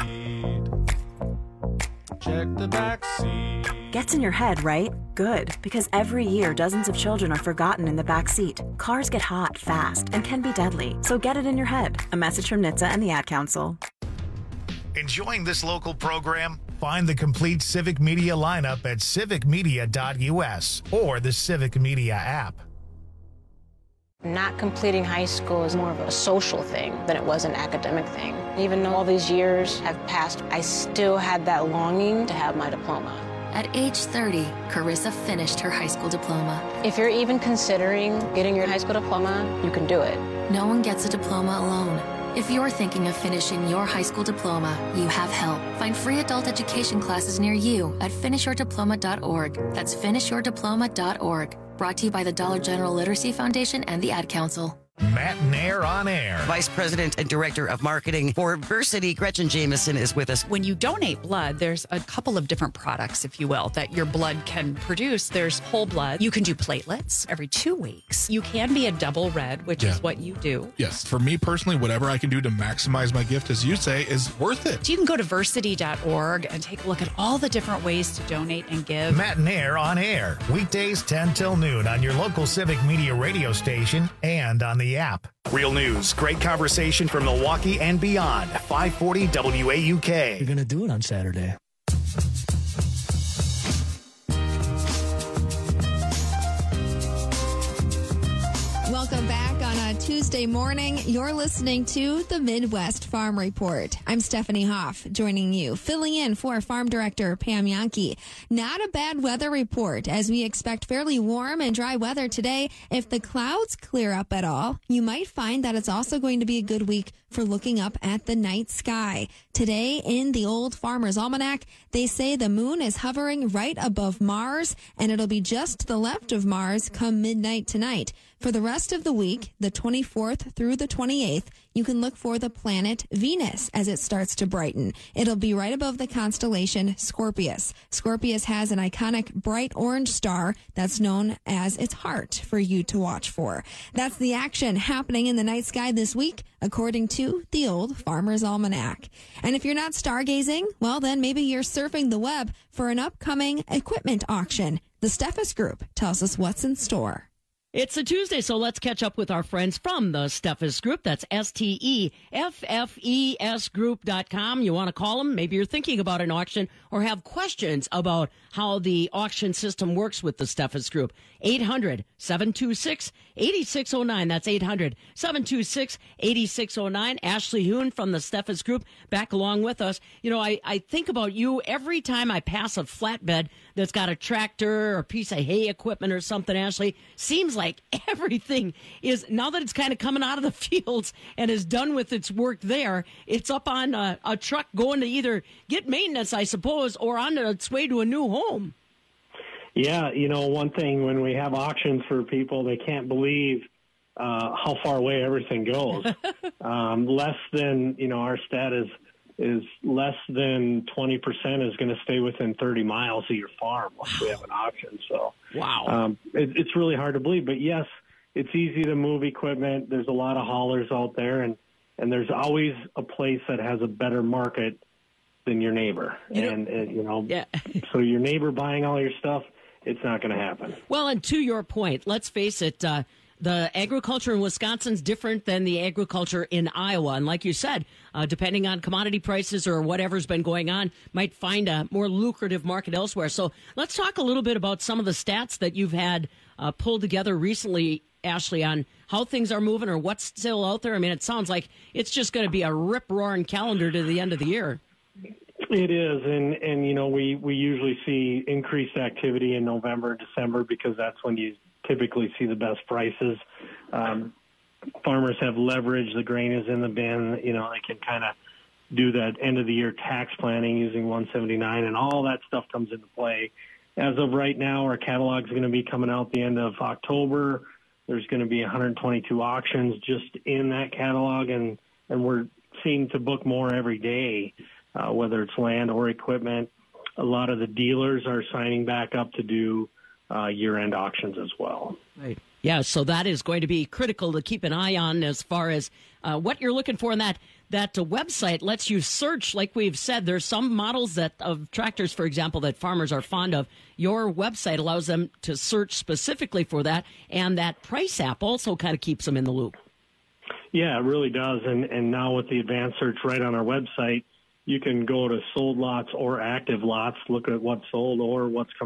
Check the back seat. Gets in your head, right? Good, because every year dozens of children are forgotten in the back seat. Cars get hot fast and can be deadly, so get it in your head. A message from N H T S A and the Ad Council. Enjoying this local program? Find the complete Civic Media lineup at civic media dot u s or the Civic Media app. Not completing high school is more of a social thing than it was an academic thing. Even though all these years have passed, I still had that longing to have my diploma. At age thirty, Carissa finished her high school diploma. If you're even considering getting your high school diploma, you can do it. No one gets a diploma alone. If you're thinking of finishing your high school diploma, you have help. Find free adult education classes near you at finish your diploma dot org. That's finish your diploma dot org. Brought to you by the Dollar General Literacy Foundation and the Ad Council. Matt Nair on air. Vice President and Director of Marketing for Versity, Gretchen Jameson, is with us. When you donate blood, there's a couple of different products, if you will, that your blood can produce. There's whole blood. You can do platelets every two weeks. You can be a double red, which Yeah. is what you do. Yes. For me personally, whatever I can do to maximize my gift, as you say, is worth it. So you can go to versity dot org and take a look at all the different ways to donate and give. Matt Nair on air. Weekdays ten till noon on your local Civic Media radio station and on the app. Real news, great conversation from Milwaukee and beyond. five forty W A U K. You're going to do it on Saturday. Welcome back on a Tuesday morning. You're listening to the Midwest Farm Report. I'm Stephanie Hoff, joining you, filling in for Farm Director Pam Yankee. Not a bad weather report, as we expect fairly warm and dry weather today. If the clouds clear up at all, you might find that it's also going to be a good week for looking up at the night sky. Today, in the Old Farmer's Almanac, they say the moon is hovering right above Mars, and it'll be just to the left of Mars come midnight tonight. For the rest of the week, the twenty-fourth through the twenty-eighth, you can look for the planet Venus as it starts to brighten. It'll be right above the constellation Scorpius. Scorpius has an iconic bright orange star that's known as its heart for you to watch for. That's the action happening in the night sky this week, according to the Old Farmer's Almanac. And if you're not stargazing, well, then maybe you're surfing the web for an upcoming equipment auction. The Steffes Group tells us what's in store. It's a Tuesday, so let's catch up with our friends from the Steffes Group. That's S T E F F E S group dot com. You want to call them? Maybe you're thinking about an auction or have questions about how the auction system works with the Steffes Group. eight hundred, seven two six, eight six zero nine. That's eight hundred, seven two six, eight six zero nine. Ashley Hoon from the Steffes Group back along with us. You know, I, I think about you every time I pass a flatbed that's got a tractor or a piece of hay equipment or something, Ashley. Seems like everything is, now that it's kind of coming out of the fields and is done with its work there, it's up on a, a truck going to either get maintenance, I suppose, or on its way to a new home. Yeah, you know, one thing when we have auctions for people, they can't believe uh, how far away everything goes. um, less than, you know, our stat is is less than twenty percent is going to stay within thirty miles of your farm once we have an auction. So, wow, um, it, it's really hard to believe. But yes, it's easy to move equipment. There's a lot of haulers out there, and, and there's always a place that has a better market than your neighbor. You know, and, and, you know, yeah. So your neighbor buying all your stuff, it's not going to happen. Well, and to your point, let's face it, uh, the agriculture in Wisconsin is different than the agriculture in Iowa. And like you said, uh, depending on commodity prices or whatever's been going on, might find a more lucrative market elsewhere. So let's talk a little bit about some of the stats that you've had uh, pulled together recently, Ashley, on how things are moving or what's still out there. I mean, it sounds like it's just going to be a rip-roaring calendar to the end of the year. It is, and, and you know, we, we usually see increased activity in November, December, because that's when you typically see the best prices. Um, farmers have leverage. The grain is in the bin. You know, they can kind of do that end-of-the-year tax planning using one seventy-nine, and all that stuff comes into play. As of right now, our catalog is going to be coming out the end of October. There's going to be one hundred twenty-two auctions just in that catalog, and, and we're seeing to book more every day. Uh, whether it's land or equipment. A lot of the dealers are signing back up to do uh, year-end auctions as well. Right. Yeah, so that is going to be critical to keep an eye on as far as uh, what you're looking for. And that that uh, website lets you search, like we've said. There's some models that of tractors, for example, that farmers are fond of. Your website allows them to search specifically for that, and that price app also kind of keeps them in the loop. Yeah, it really does. And, and now with the advanced search right on our website, you can go to sold lots or active lots, look at what's sold or what's coming up.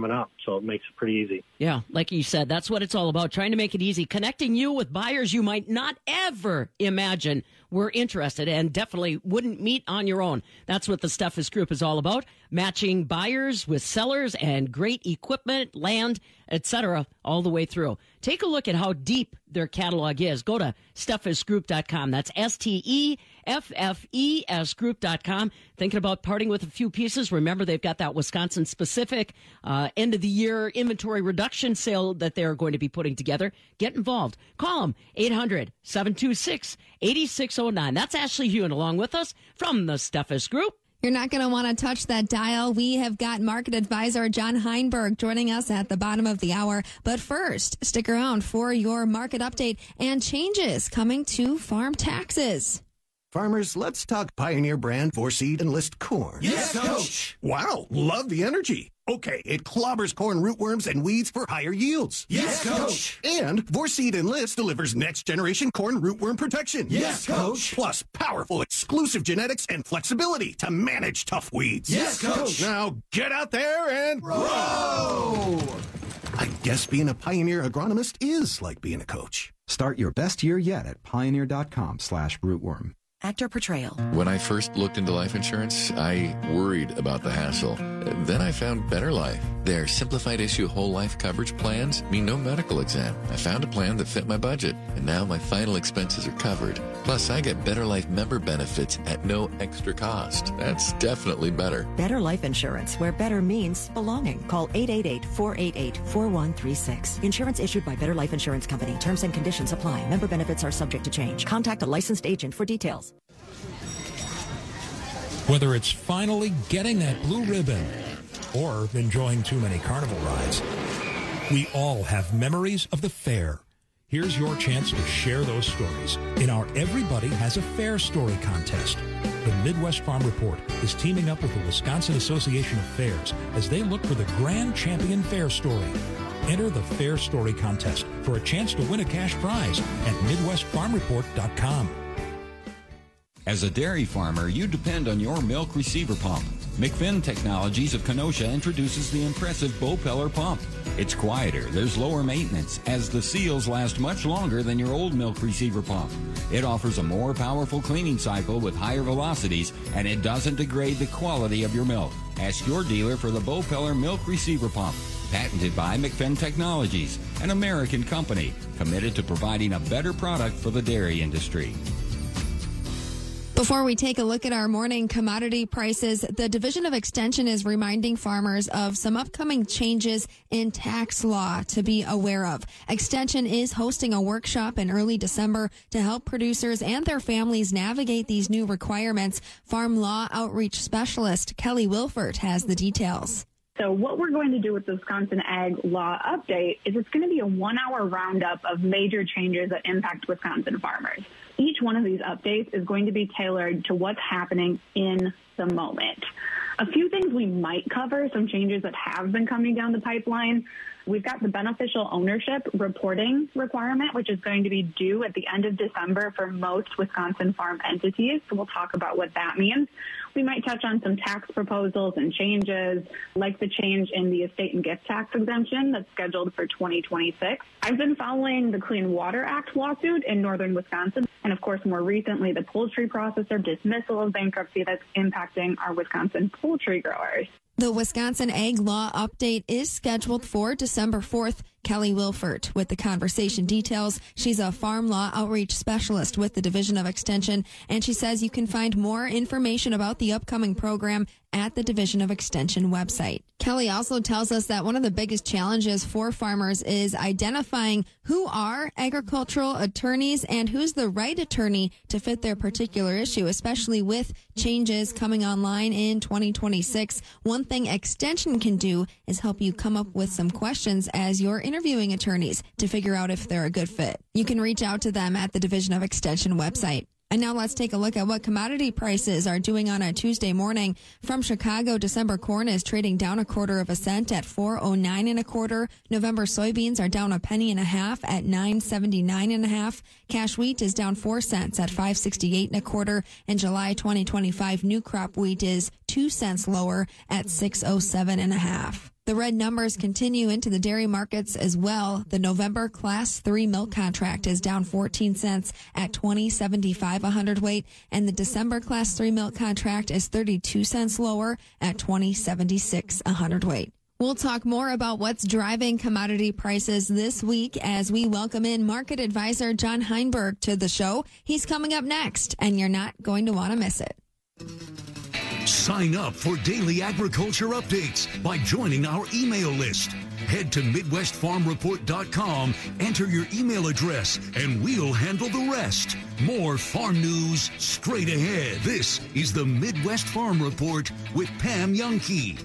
so it makes it pretty easy. Yeah, like you said, that's what it's all about, trying to make it easy, connecting you with buyers you might not ever imagine were interested and definitely wouldn't meet on your own. That's what the Steffes Group is all about, matching buyers with sellers and great equipment, land, et cetera, all the way through. Take a look at how deep their catalog is. Go to steffes group dot com. That's S T E F F E S group dot com. Thinking about parting with a few pieces? Remember, they've got that Wisconsin-specific uh, end-of-the-year inventory reduction sale that they're going to be putting together. Get involved. Call them, eight hundred, seven two six, eight six zero nine. That's Ashley Hewen along with us from the Steffes Group. You're not going to want to touch that dial. We have got market advisor John Heinberg joining us at the bottom of the hour. But first, stick around for your market update and changes coming to farm taxes. Farmers, let's talk Pioneer brand four-seed Enlist corn. Yes, Coach. Wow, love the energy. Okay, it clobbers corn rootworms and weeds for higher yields. Yes, Coach. And four-seed Enlist delivers next-generation corn rootworm protection. Yes, Coach. Plus powerful exclusive genetics and flexibility to manage tough weeds. Yes, Coach. Now get out there and grow! I guess being a Pioneer agronomist is like being a coach. Start your best year yet at pioneer.com slash rootworm. Actor portrayal. When I first looked into life insurance, I worried about the hassle. Then I found Better Life. Their simplified issue whole life coverage plans mean no medical exam. I found a plan that fit my budget, and now my final expenses are covered. Plus, I get Better Life member benefits at no extra cost. That's definitely better. Better Life Insurance, where better means belonging. Call eight eight eight, four eight eight, four one three six. Insurance issued by Better Life Insurance Company. Terms and conditions apply. Member benefits are subject to change. Contact a licensed agent for details. Whether it's finally getting that blue ribbon or enjoying too many carnival rides, we all have memories of the fair. Here's your chance to share those stories in our Everybody Has a Fair Story contest. The Midwest Farm Report is teaming up with the Wisconsin Association of Fairs as they look for the grand champion fair story. Enter the Fair Story contest for a chance to win a cash prize at midwest farm report dot com. As a dairy farmer, you depend on your milk receiver pump. McFinn Technologies of Kenosha introduces the impressive Bopeller pump. It's quieter, there's lower maintenance, as the seals last much longer than your old milk receiver pump. It offers a more powerful cleaning cycle with higher velocities, and it doesn't degrade the quality of your milk. Ask your dealer for the Bopeller milk receiver pump. Patented by McFinn Technologies, an American company committed to providing a better product for the dairy industry. Before we take a look at our morning commodity prices, the Division of Extension is reminding farmers of some upcoming changes in tax law to be aware of. Extension is hosting a workshop in early December to help producers and their families navigate these new requirements. Farm Law Outreach Specialist Kelly Wilford has the details. So what we're going to do with the Wisconsin Ag Law Update is it's going to be a one-hour roundup of major changes that impact Wisconsin farmers. Each one of these updates is going to be tailored to what's happening in the moment. A few things we might cover, some changes that have been coming down the pipeline. We've got the beneficial ownership reporting requirement, which is going to be due at the end of December for most Wisconsin farm entities. So we'll talk about what that means. We might touch on some tax proposals and changes, like the change in the estate and gift tax exemption that's scheduled for twenty twenty-six. I've been following the Clean Water Act lawsuit in northern Wisconsin, and of course, more recently, the poultry processor dismissal of bankruptcy that's impacting our Wisconsin poultry growers. The Wisconsin Ag Law Update is scheduled for December fourth. Kelly Wilford with the conversation details. She's a farm law outreach specialist with the Division of Extension, and she says you can find more information about the upcoming program at the Division of Extension website. Kelly also tells us that one of the biggest challenges for farmers is identifying who are agricultural attorneys and who's the right attorney to fit their particular issue, especially with changes coming online in twenty twenty-six. One thing Extension can do is help you come up with some questions as you're interviewing attorneys to figure out if they're a good fit. You can reach out to them at the Division of Extension website. And now let's take a look at what commodity prices are doing on a Tuesday morning. From Chicago, December corn is trading down a quarter of a cent at four oh nine and a quarter. November soybeans are down a penny and a half at nine seventy-nine and a half. Cash wheat is down four cents at five sixty-eight and a quarter. And July twenty twenty-five new crop wheat is two cents lower at six oh seven and a half. The red numbers continue into the dairy markets as well. The November Class three milk contract is down fourteen cents at twenty seventy-five a hundredweight, and the December Class three milk contract is thirty-two cents lower at twenty seventy-six a hundredweight. We'll talk more about what's driving commodity prices this week as we welcome in market advisor John Heinberg to the show. He's coming up next, and you're not going to want to miss it. Sign up for daily agriculture updates by joining our email list. Head to Midwest Farm Report dot com, enter your email address, and we'll handle the rest. More farm news straight ahead. This is the Midwest Farm Report with Pam Jahnke.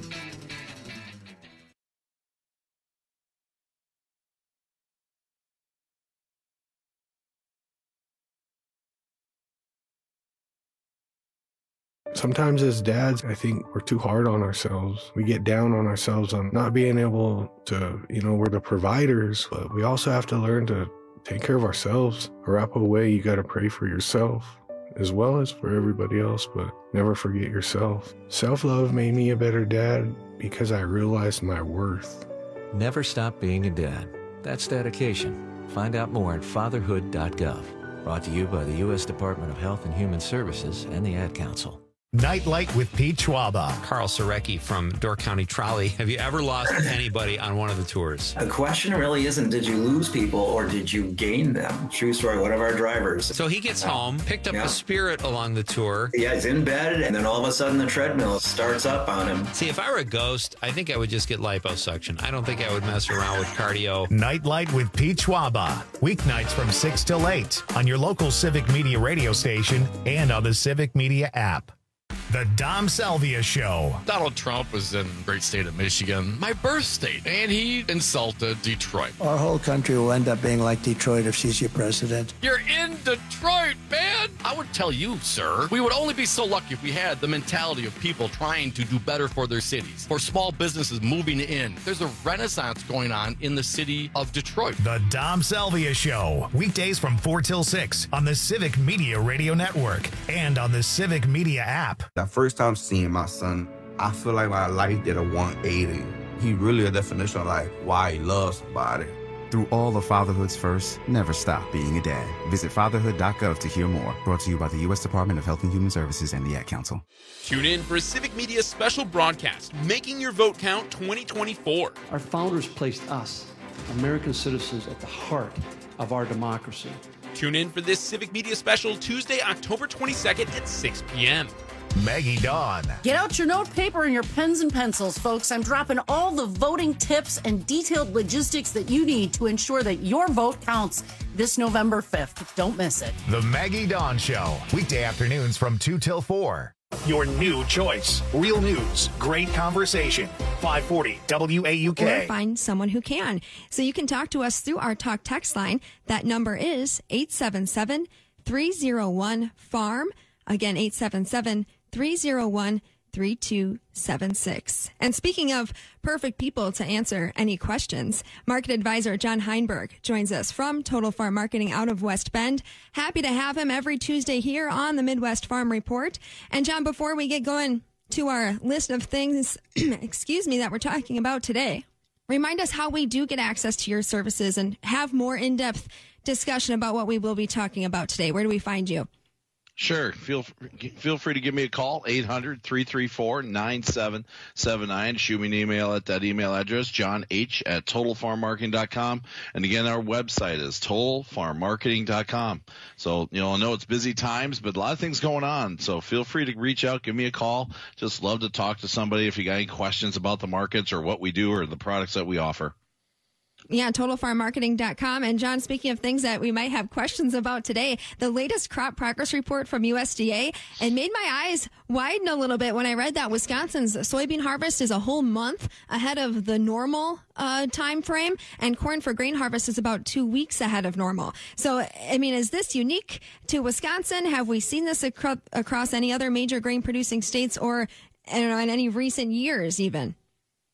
Sometimes as dads, I think we're too hard on ourselves. We get down on ourselves on not being able to, you know, we're the providers, but we also have to learn to take care of ourselves. A wrap away, you got to pray for yourself as well as for everybody else, but never forget yourself. Self-love made me a better dad because I realized my worth. Never stop being a dad. That's dedication. Find out more at fatherhood dot gov. Brought to you by the U S Department of Health and Human Services and the Ad Council. Nightlight with Pete Schwaba. Carl Sarecki from Door County Trolley. Have you ever lost anybody on one of the tours? The question really isn't did you lose people or did you gain them? True story, one of our drivers. So he gets home, picked up yeah. the Spirit along the tour. Yeah, he's in bed, and then all of a sudden the treadmill starts up on him. See, if I were a ghost, I think I would just get liposuction. I don't think I would mess around with cardio. Nightlight with Pete Schwaba. Weeknights from six till eight on your local Civic Media radio station and on the Civic Media app. The Dom Salvia Show. Donald Trump was in the great state of Michigan, my birth state, and he insulted Detroit. Our whole country will end up being like Detroit if she's your president. You're in Detroit, man! I would tell you, sir, we would only be so lucky if we had the mentality of people trying to do better for their cities, for small businesses moving in. There's a renaissance going on in the city of Detroit. The Dom Salvia Show. Weekdays from four till six on the Civic Media Radio Network and on the Civic Media app. The first time seeing my son, I feel like my life did a one eighty. He really a definition of like why he loves somebody. Through all of fatherhood's first, never stop being a dad. Visit fatherhood dot gov to hear more. Brought to you by the U S Department of Health and Human Services and the Ad Council. Tune in for a Civic Media special broadcast, Making Your Vote Count twenty twenty-four. Our founders placed us, American citizens, at the heart of our democracy. Tune in for this Civic Media special Tuesday, October twenty-second at six p.m. Maggie Dawn. Get out your note paper and your pens and pencils, folks. I'm dropping all the voting tips and detailed logistics that you need to ensure that your vote counts this November fifth. Don't miss it. The Maggie Dawn Show. Weekday afternoons from two till four. Your new choice. Real news. Great conversation. five forty W A U K. Or find someone who can. So you can talk to us through our talk text line. That number is eight seven seven, three oh one, farm. Again, eight seven seven, three oh one, three two seven six. And speaking of perfect people to answer any questions, market advisor John Heinberg joins us from Total Farm Marketing out of West Bend. Happy to have him every Tuesday here on the Midwest Farm Report. And John, before we get going to our list of things, excuse me, that we're talking about today, remind us how we do get access to your services and have more in-depth discussion about what we will be talking about today. Where do we find you? Sure. Feel feel free to give me a call, eight hundred, three three four, nine seven seven nine. Shoot me an email at that email address, john h at total farm marketing dot com. And again, our website is total farm marketing dot com. So, you know, I know it's busy times, but a lot of things going on. So feel free to reach out, give me a call. Just love to talk to somebody if you got any questions about the markets or what we do or the products that we offer. Yeah, total farm marketing dot com. And John, speaking of things that we might have questions about today, the latest crop progress report from U S D A, it made my eyes widen a little bit when I read that Wisconsin's soybean harvest is a whole month ahead of the normal uh, time frame, and corn for grain harvest is about two weeks ahead of normal. So, I mean, is this unique to Wisconsin? Have we seen this acro- across any other major grain producing states or I don't know, in any recent years even?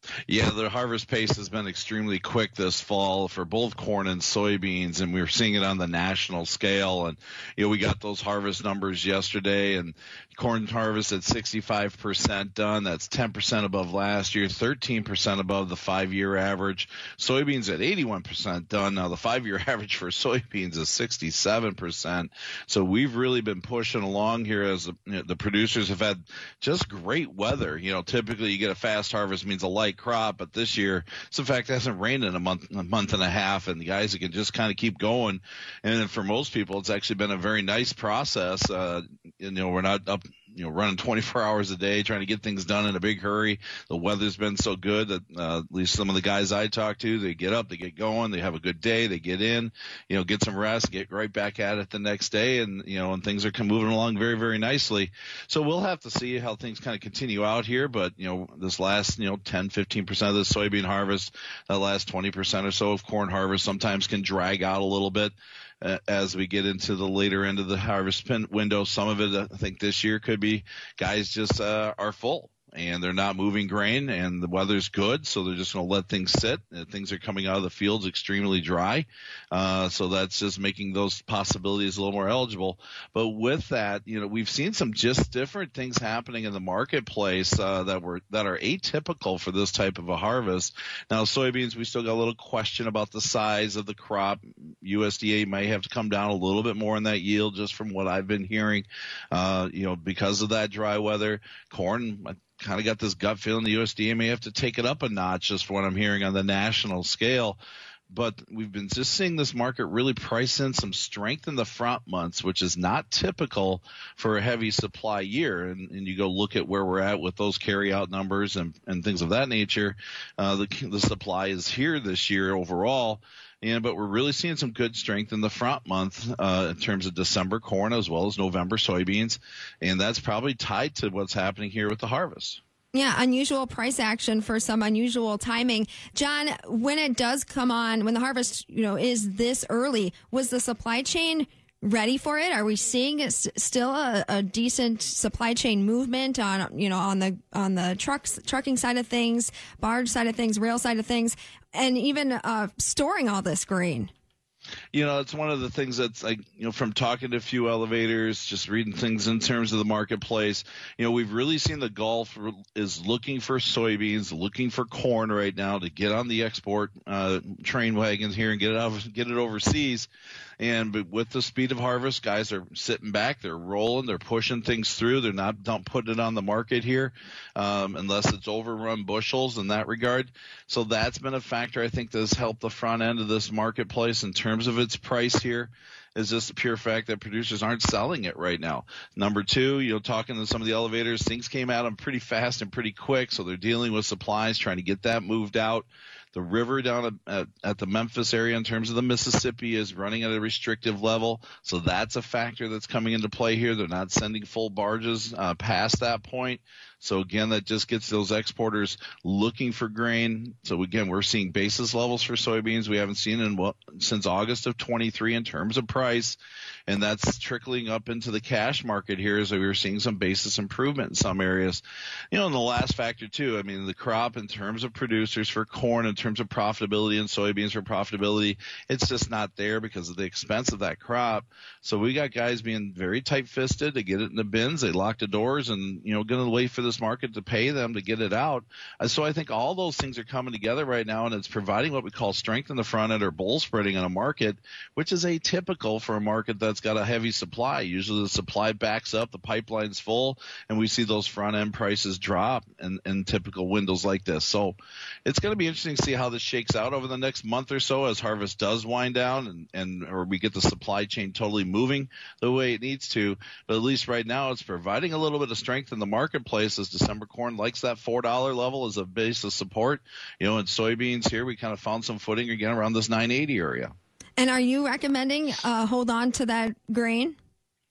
Yeah, the harvest pace has been extremely quick this fall for both corn and soybeans, and we're seeing it on the national scale. And, you know, we got those harvest numbers yesterday, and corn harvest at sixty-five percent done. That's ten percent above last year, thirteen percent above the five-year average. Soybeans at eighty-one percent done. Now, the five-year average for soybeans is sixty-seven percent. So we've really been pushing along here as the, you know, the producers have had just great weather. You know, typically you get a fast harvest means a light crop, but this year, it's in fact, it hasn't rained in a month, a month and a half, and the guys can just kind of keep going. And for most people, it's actually been a very nice process. Uh, you know, we're not up, you know, running twenty-four hours a day trying to get things done in a big hurry. The weather's been so good that uh, at least some of the guys I talk to, they get up, they get going, they have a good day, they get in, you know, get some rest, get right back at it the next day, and you know, and things are moving along very, very nicely. So we'll have to see how things kind of continue out here. But you know, this last you know ten, fifteen percent of the soybean harvest, that last twenty percent or so of corn harvest sometimes can drag out a little bit. Uh, as we get into the later end of the harvest window. Some of it, I think this year could be guys just uh, are full and they're not moving grain and the weather's good, so they're just going to let things sit. And things are coming out of the fields extremely dry, uh, so that's just making those possibilities a little more eligible. But with that, you know, we've seen some just different things happening in the marketplace uh, that were that are atypical for this type of a harvest. Now, soybeans, we still got a little question about the size of the crop. U S D A may have to come down a little bit more in that yield, just from what I've been hearing, uh, you know, because of that dry weather. Corn, kind of got this gut feeling the U S D A may have to take it up a notch, just for what I'm hearing on the national scale. But we've been just seeing this market really price in some strength in the front months, which is not typical for a heavy supply year. And, and you go look at where we're at with those carry-out numbers and, and things of that nature. Uh, the, the supply is here this year overall. And, but we're really seeing some good strength in the front month uh, in terms of December corn as well as November soybeans. And that's probably tied to what's happening here with the harvest. Yeah, unusual price action for some unusual timing. John, when it does come on, when the harvest, you know, is this early, was the supply chain ready for it? Are we seeing it still a, a decent supply chain movement on, you know, on the on the trucks, trucking side of things, barge side of things, rail side of things, and even uh, storing all this grain? You know, it's one of the things that's like, you know, from talking to a few elevators, just reading things in terms of the marketplace, you know, we've really seen the Gulf is looking for soybeans, looking for corn right now to get on the export uh, train wagons here and get it out, get it overseas. And with the speed of harvest, guys are sitting back, they're rolling, they're pushing things through. They're not don't putting it on the market here um, unless it's overrun bushels in that regard. So that's been a factor, I think, that's helped the front end of this marketplace in terms of its price here. Is just the pure fact that producers aren't selling it right now. Number two, you know, talking to some of the elevators, things came at them pretty fast and pretty quick, so they're dealing with supplies, trying to get that moved out. The river down at, at, at the Memphis area in terms of the Mississippi is running at a restrictive level, so that's a factor that's coming into play here. They're not sending full barges uh, past that point. So, again, that just gets those exporters looking for grain. So, again, we're seeing basis levels for soybeans we haven't seen in what, since August of twenty-three in terms of price, and that's trickling up into the cash market here as we were seeing some basis improvement in some areas. You know, and the last factor, too, I mean, the crop in terms of producers for corn, in terms of profitability, and soybeans for profitability, it's just not there because of the expense of that crop. So we got guys being very tight-fisted to get it in the bins. They lock the doors and, you know, going to wait for this market to pay them to get it out. Uh, so I think all those things are coming together right now, and it's providing what we call strength in the front end or bull spreading on a market, which is atypical for a market that's got a heavy supply. Usually the supply backs up, the pipeline's full, and we see those front end prices drop in, in typical windows like this. So it's going to be interesting to see how this shakes out over the next month or so as harvest does wind down and, and or we get the supply chain totally moving the way it needs to. But at least right now it's providing a little bit of strength in the marketplace as December corn likes that four dollar level as a base of support. You know, in soybeans here, we kind of found some footing again around this nine eighty area. And are you recommending uh, hold on to that grain?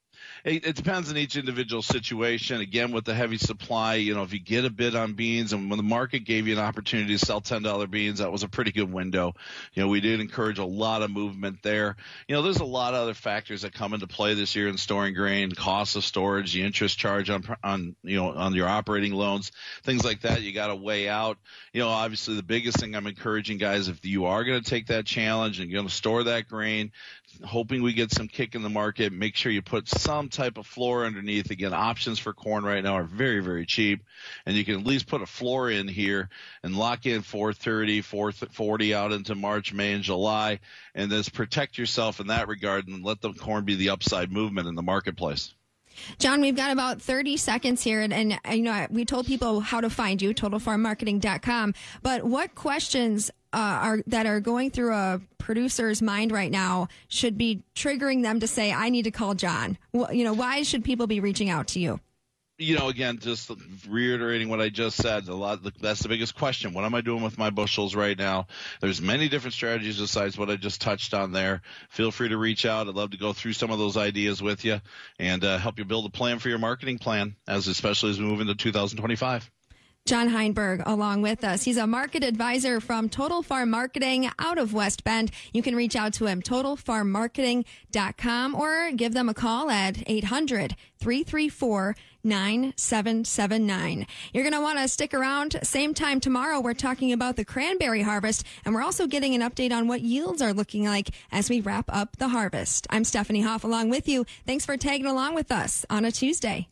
It, it depends on each individual situation. Again, with the heavy supply, you know, if you get a bid on beans, and when the market gave you an opportunity to sell ten dollar beans, that was a pretty good window. You know, we did encourage a lot of movement there. You know, there's a lot of other factors that come into play this year in storing grain, cost of storage, the interest charge on, on you know, on your operating loans, things like that. You got to weigh out. You know, obviously the biggest thing I'm encouraging guys, if you are going to take that challenge and you're going to store that grain, hoping we get some kick in the market, make sure you put some type of floor underneath. Again, options for corn right now are very, very cheap, and you can at least put a floor in here and lock in four thirty, four forty out into March, May, and July, and then protect yourself in that regard and let the corn be the upside movement in the marketplace. John, we've got about thirty seconds here, and, and you know we told people how to find you, total farm marketing dot com, but what questions uh, are that are going through a producer's mind right now should be triggering them to say, I need to call John? Well, you know, why should people be reaching out to you? You know, again, just reiterating what I just said, a lot. That's the biggest question. What am I doing with my bushels right now? There's many different strategies besides what I just touched on there. Feel free to reach out. I'd love to go through some of those ideas with you and uh, help you build a plan for your marketing plan, as especially as we move into two thousand twenty-five. John Heinberg along with us. He's a market advisor from Total Farm Marketing out of West Bend. You can reach out to him, total farm marketing dot com, or give them a call at eight hundred, three three four, nine seven seven nine. You're going to want to stick around. Same time tomorrow, we're talking about the cranberry harvest, and we're also getting an update on what yields are looking like as we wrap up the harvest. I'm Stephanie Hoff along with you. Thanks for tagging along with us on a Tuesday.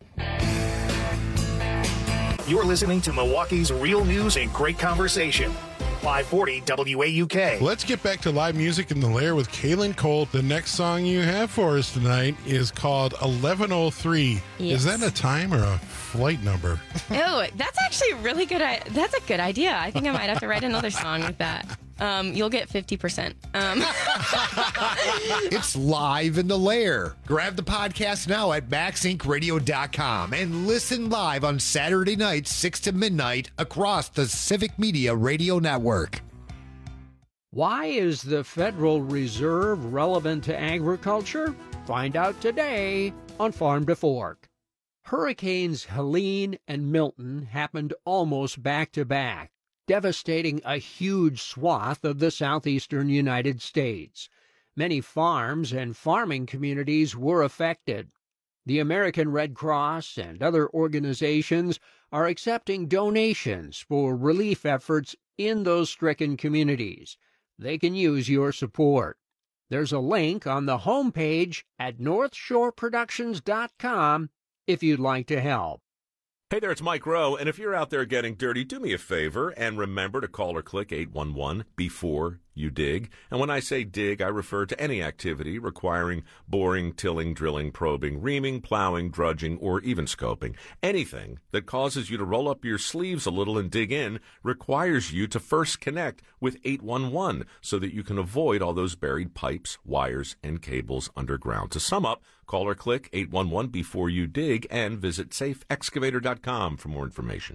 You're listening to Milwaukee's Real News and Great Conversation. five forty W A U K. Let's get back to live music in the Lair with Kaylin Colt. The next song you have for us tonight is called eleven oh three. Yes. Is that a time or a flight number? Oh, that's actually a really good. That's a good idea. I think I might have to write another song with that. Um, you'll get fifty percent. Um. It's live in the Lair. Grab the podcast now at max inc radio dot com and listen live on Saturday nights, six to midnight, across the Civic Media Radio Network. Why is the Federal Reserve relevant to agriculture? Find out today on Farm to Fork. Hurricanes Helene and Milton happened almost back to back, devastating a huge swath of the southeastern United States. Many farms and farming communities were affected. The American Red Cross and other organizations are accepting donations for relief efforts in those stricken communities. They can use your support. There's a link on the homepage at north shore productions dot com if you'd like to help. Hey there, it's Mike Rowe, and if you're out there getting dirty, do me a favor and remember to call or click eight one one before you dig. And when I say dig, I refer to any activity requiring boring, tilling, drilling, probing, reaming, plowing, drudging, or even scoping. Anything that causes you to roll up your sleeves a little and dig in requires you to first connect with eight one one so that you can avoid all those buried pipes, wires, and cables underground. To sum up, call or click eight one one before you dig and visit safe excavator dot com for more information.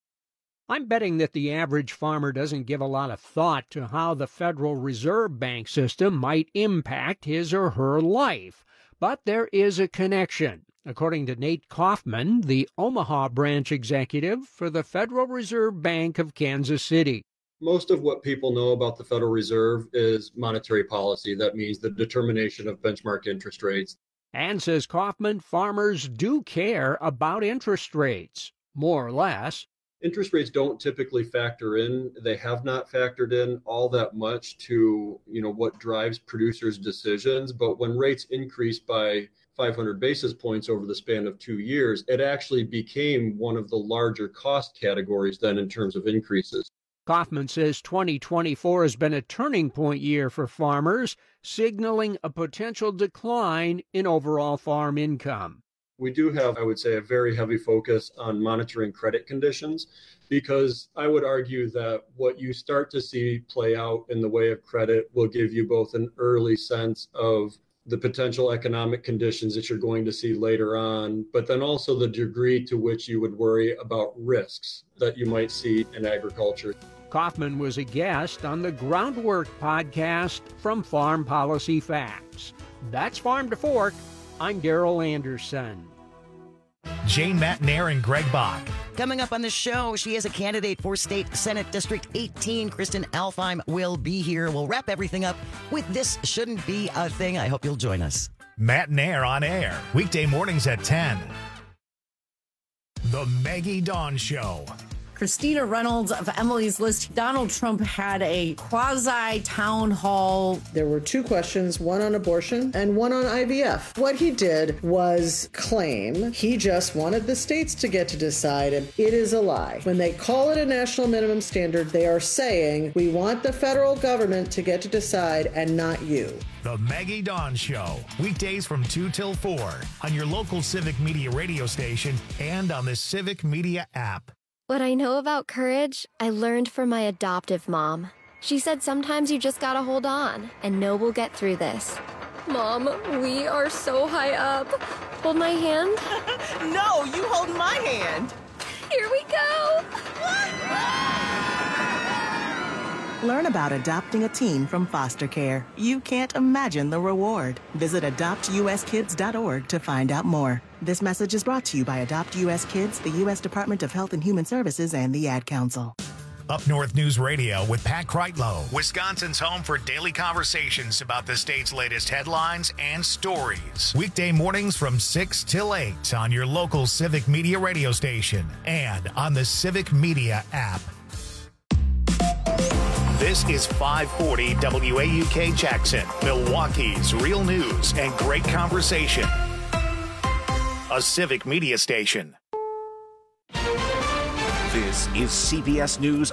I'm betting that the average farmer doesn't give a lot of thought to how the Federal Reserve Bank system might impact his or her life. But there is a connection. According to Nate Kaufman, the Omaha branch executive for the Federal Reserve Bank of Kansas City. Most of what people know about the Federal Reserve is monetary policy. That means the determination of benchmark interest rates. And, says Kaufman, farmers do care about interest rates, more or less. Interest rates don't typically factor in. They have not factored in all that much to, you know, what drives producers' decisions. But when rates increased by five hundred basis points over the span of two years, it actually became one of the larger cost categories then in terms of increases. Kaufman says twenty twenty-four has been a turning point year for farmers, signaling a potential decline in overall farm income. We do have, I would say, a very heavy focus on monitoring credit conditions, because I would argue that what you start to see play out in the way of credit will give you both an early sense of the potential economic conditions that you're going to see later on, but then also the degree to which you would worry about risks that you might see in agriculture. Kaufman was a guest on the Groundwork podcast from Farm Policy Facts. That's Farm to Fork. I'm Daryl Anderson. Jane Matnair and Greg Bach. Coming up on the show, she is a candidate for State Senate District eighteen. Kristen Alfheim will be here. We'll wrap everything up with This Shouldn't Be a Thing. I hope you'll join us. Matnair on air, weekday mornings at ten. The Maggie Dawn Show. Christina Reynolds of Emily's List. Donald Trump had a quasi town hall. There were two questions, one on abortion and one on I V F. What he did was claim he just wanted the states to get to decide, and it is a lie. When they call it a national minimum standard, they are saying we want the federal government to get to decide and not you. The Maggie Dawn Show, weekdays from two till four on your local Civic Media radio station and on the Civic Media app. What I know about courage, I learned from my adoptive mom. She said sometimes you just gotta hold on and know we'll get through this. Mom, we are so high up. Hold my hand. No, you hold my hand. Here we go. Learn about adopting a teen from foster care. You can't imagine the reward. Visit adopt u s kids dot org to find out more. This message is brought to you by Adopt U S Kids, the U S Department of Health and Human Services, and the Ad Council. Up North News Radio with Pat Kreitlow, Wisconsin's home for daily conversations about the state's latest headlines and stories. Weekday mornings from six till eight on your local Civic Media radio station and on the Civic Media app. This is five forty W A U K Jackson, Milwaukee's real news and great conversation. A Civic Media station. This is C B S News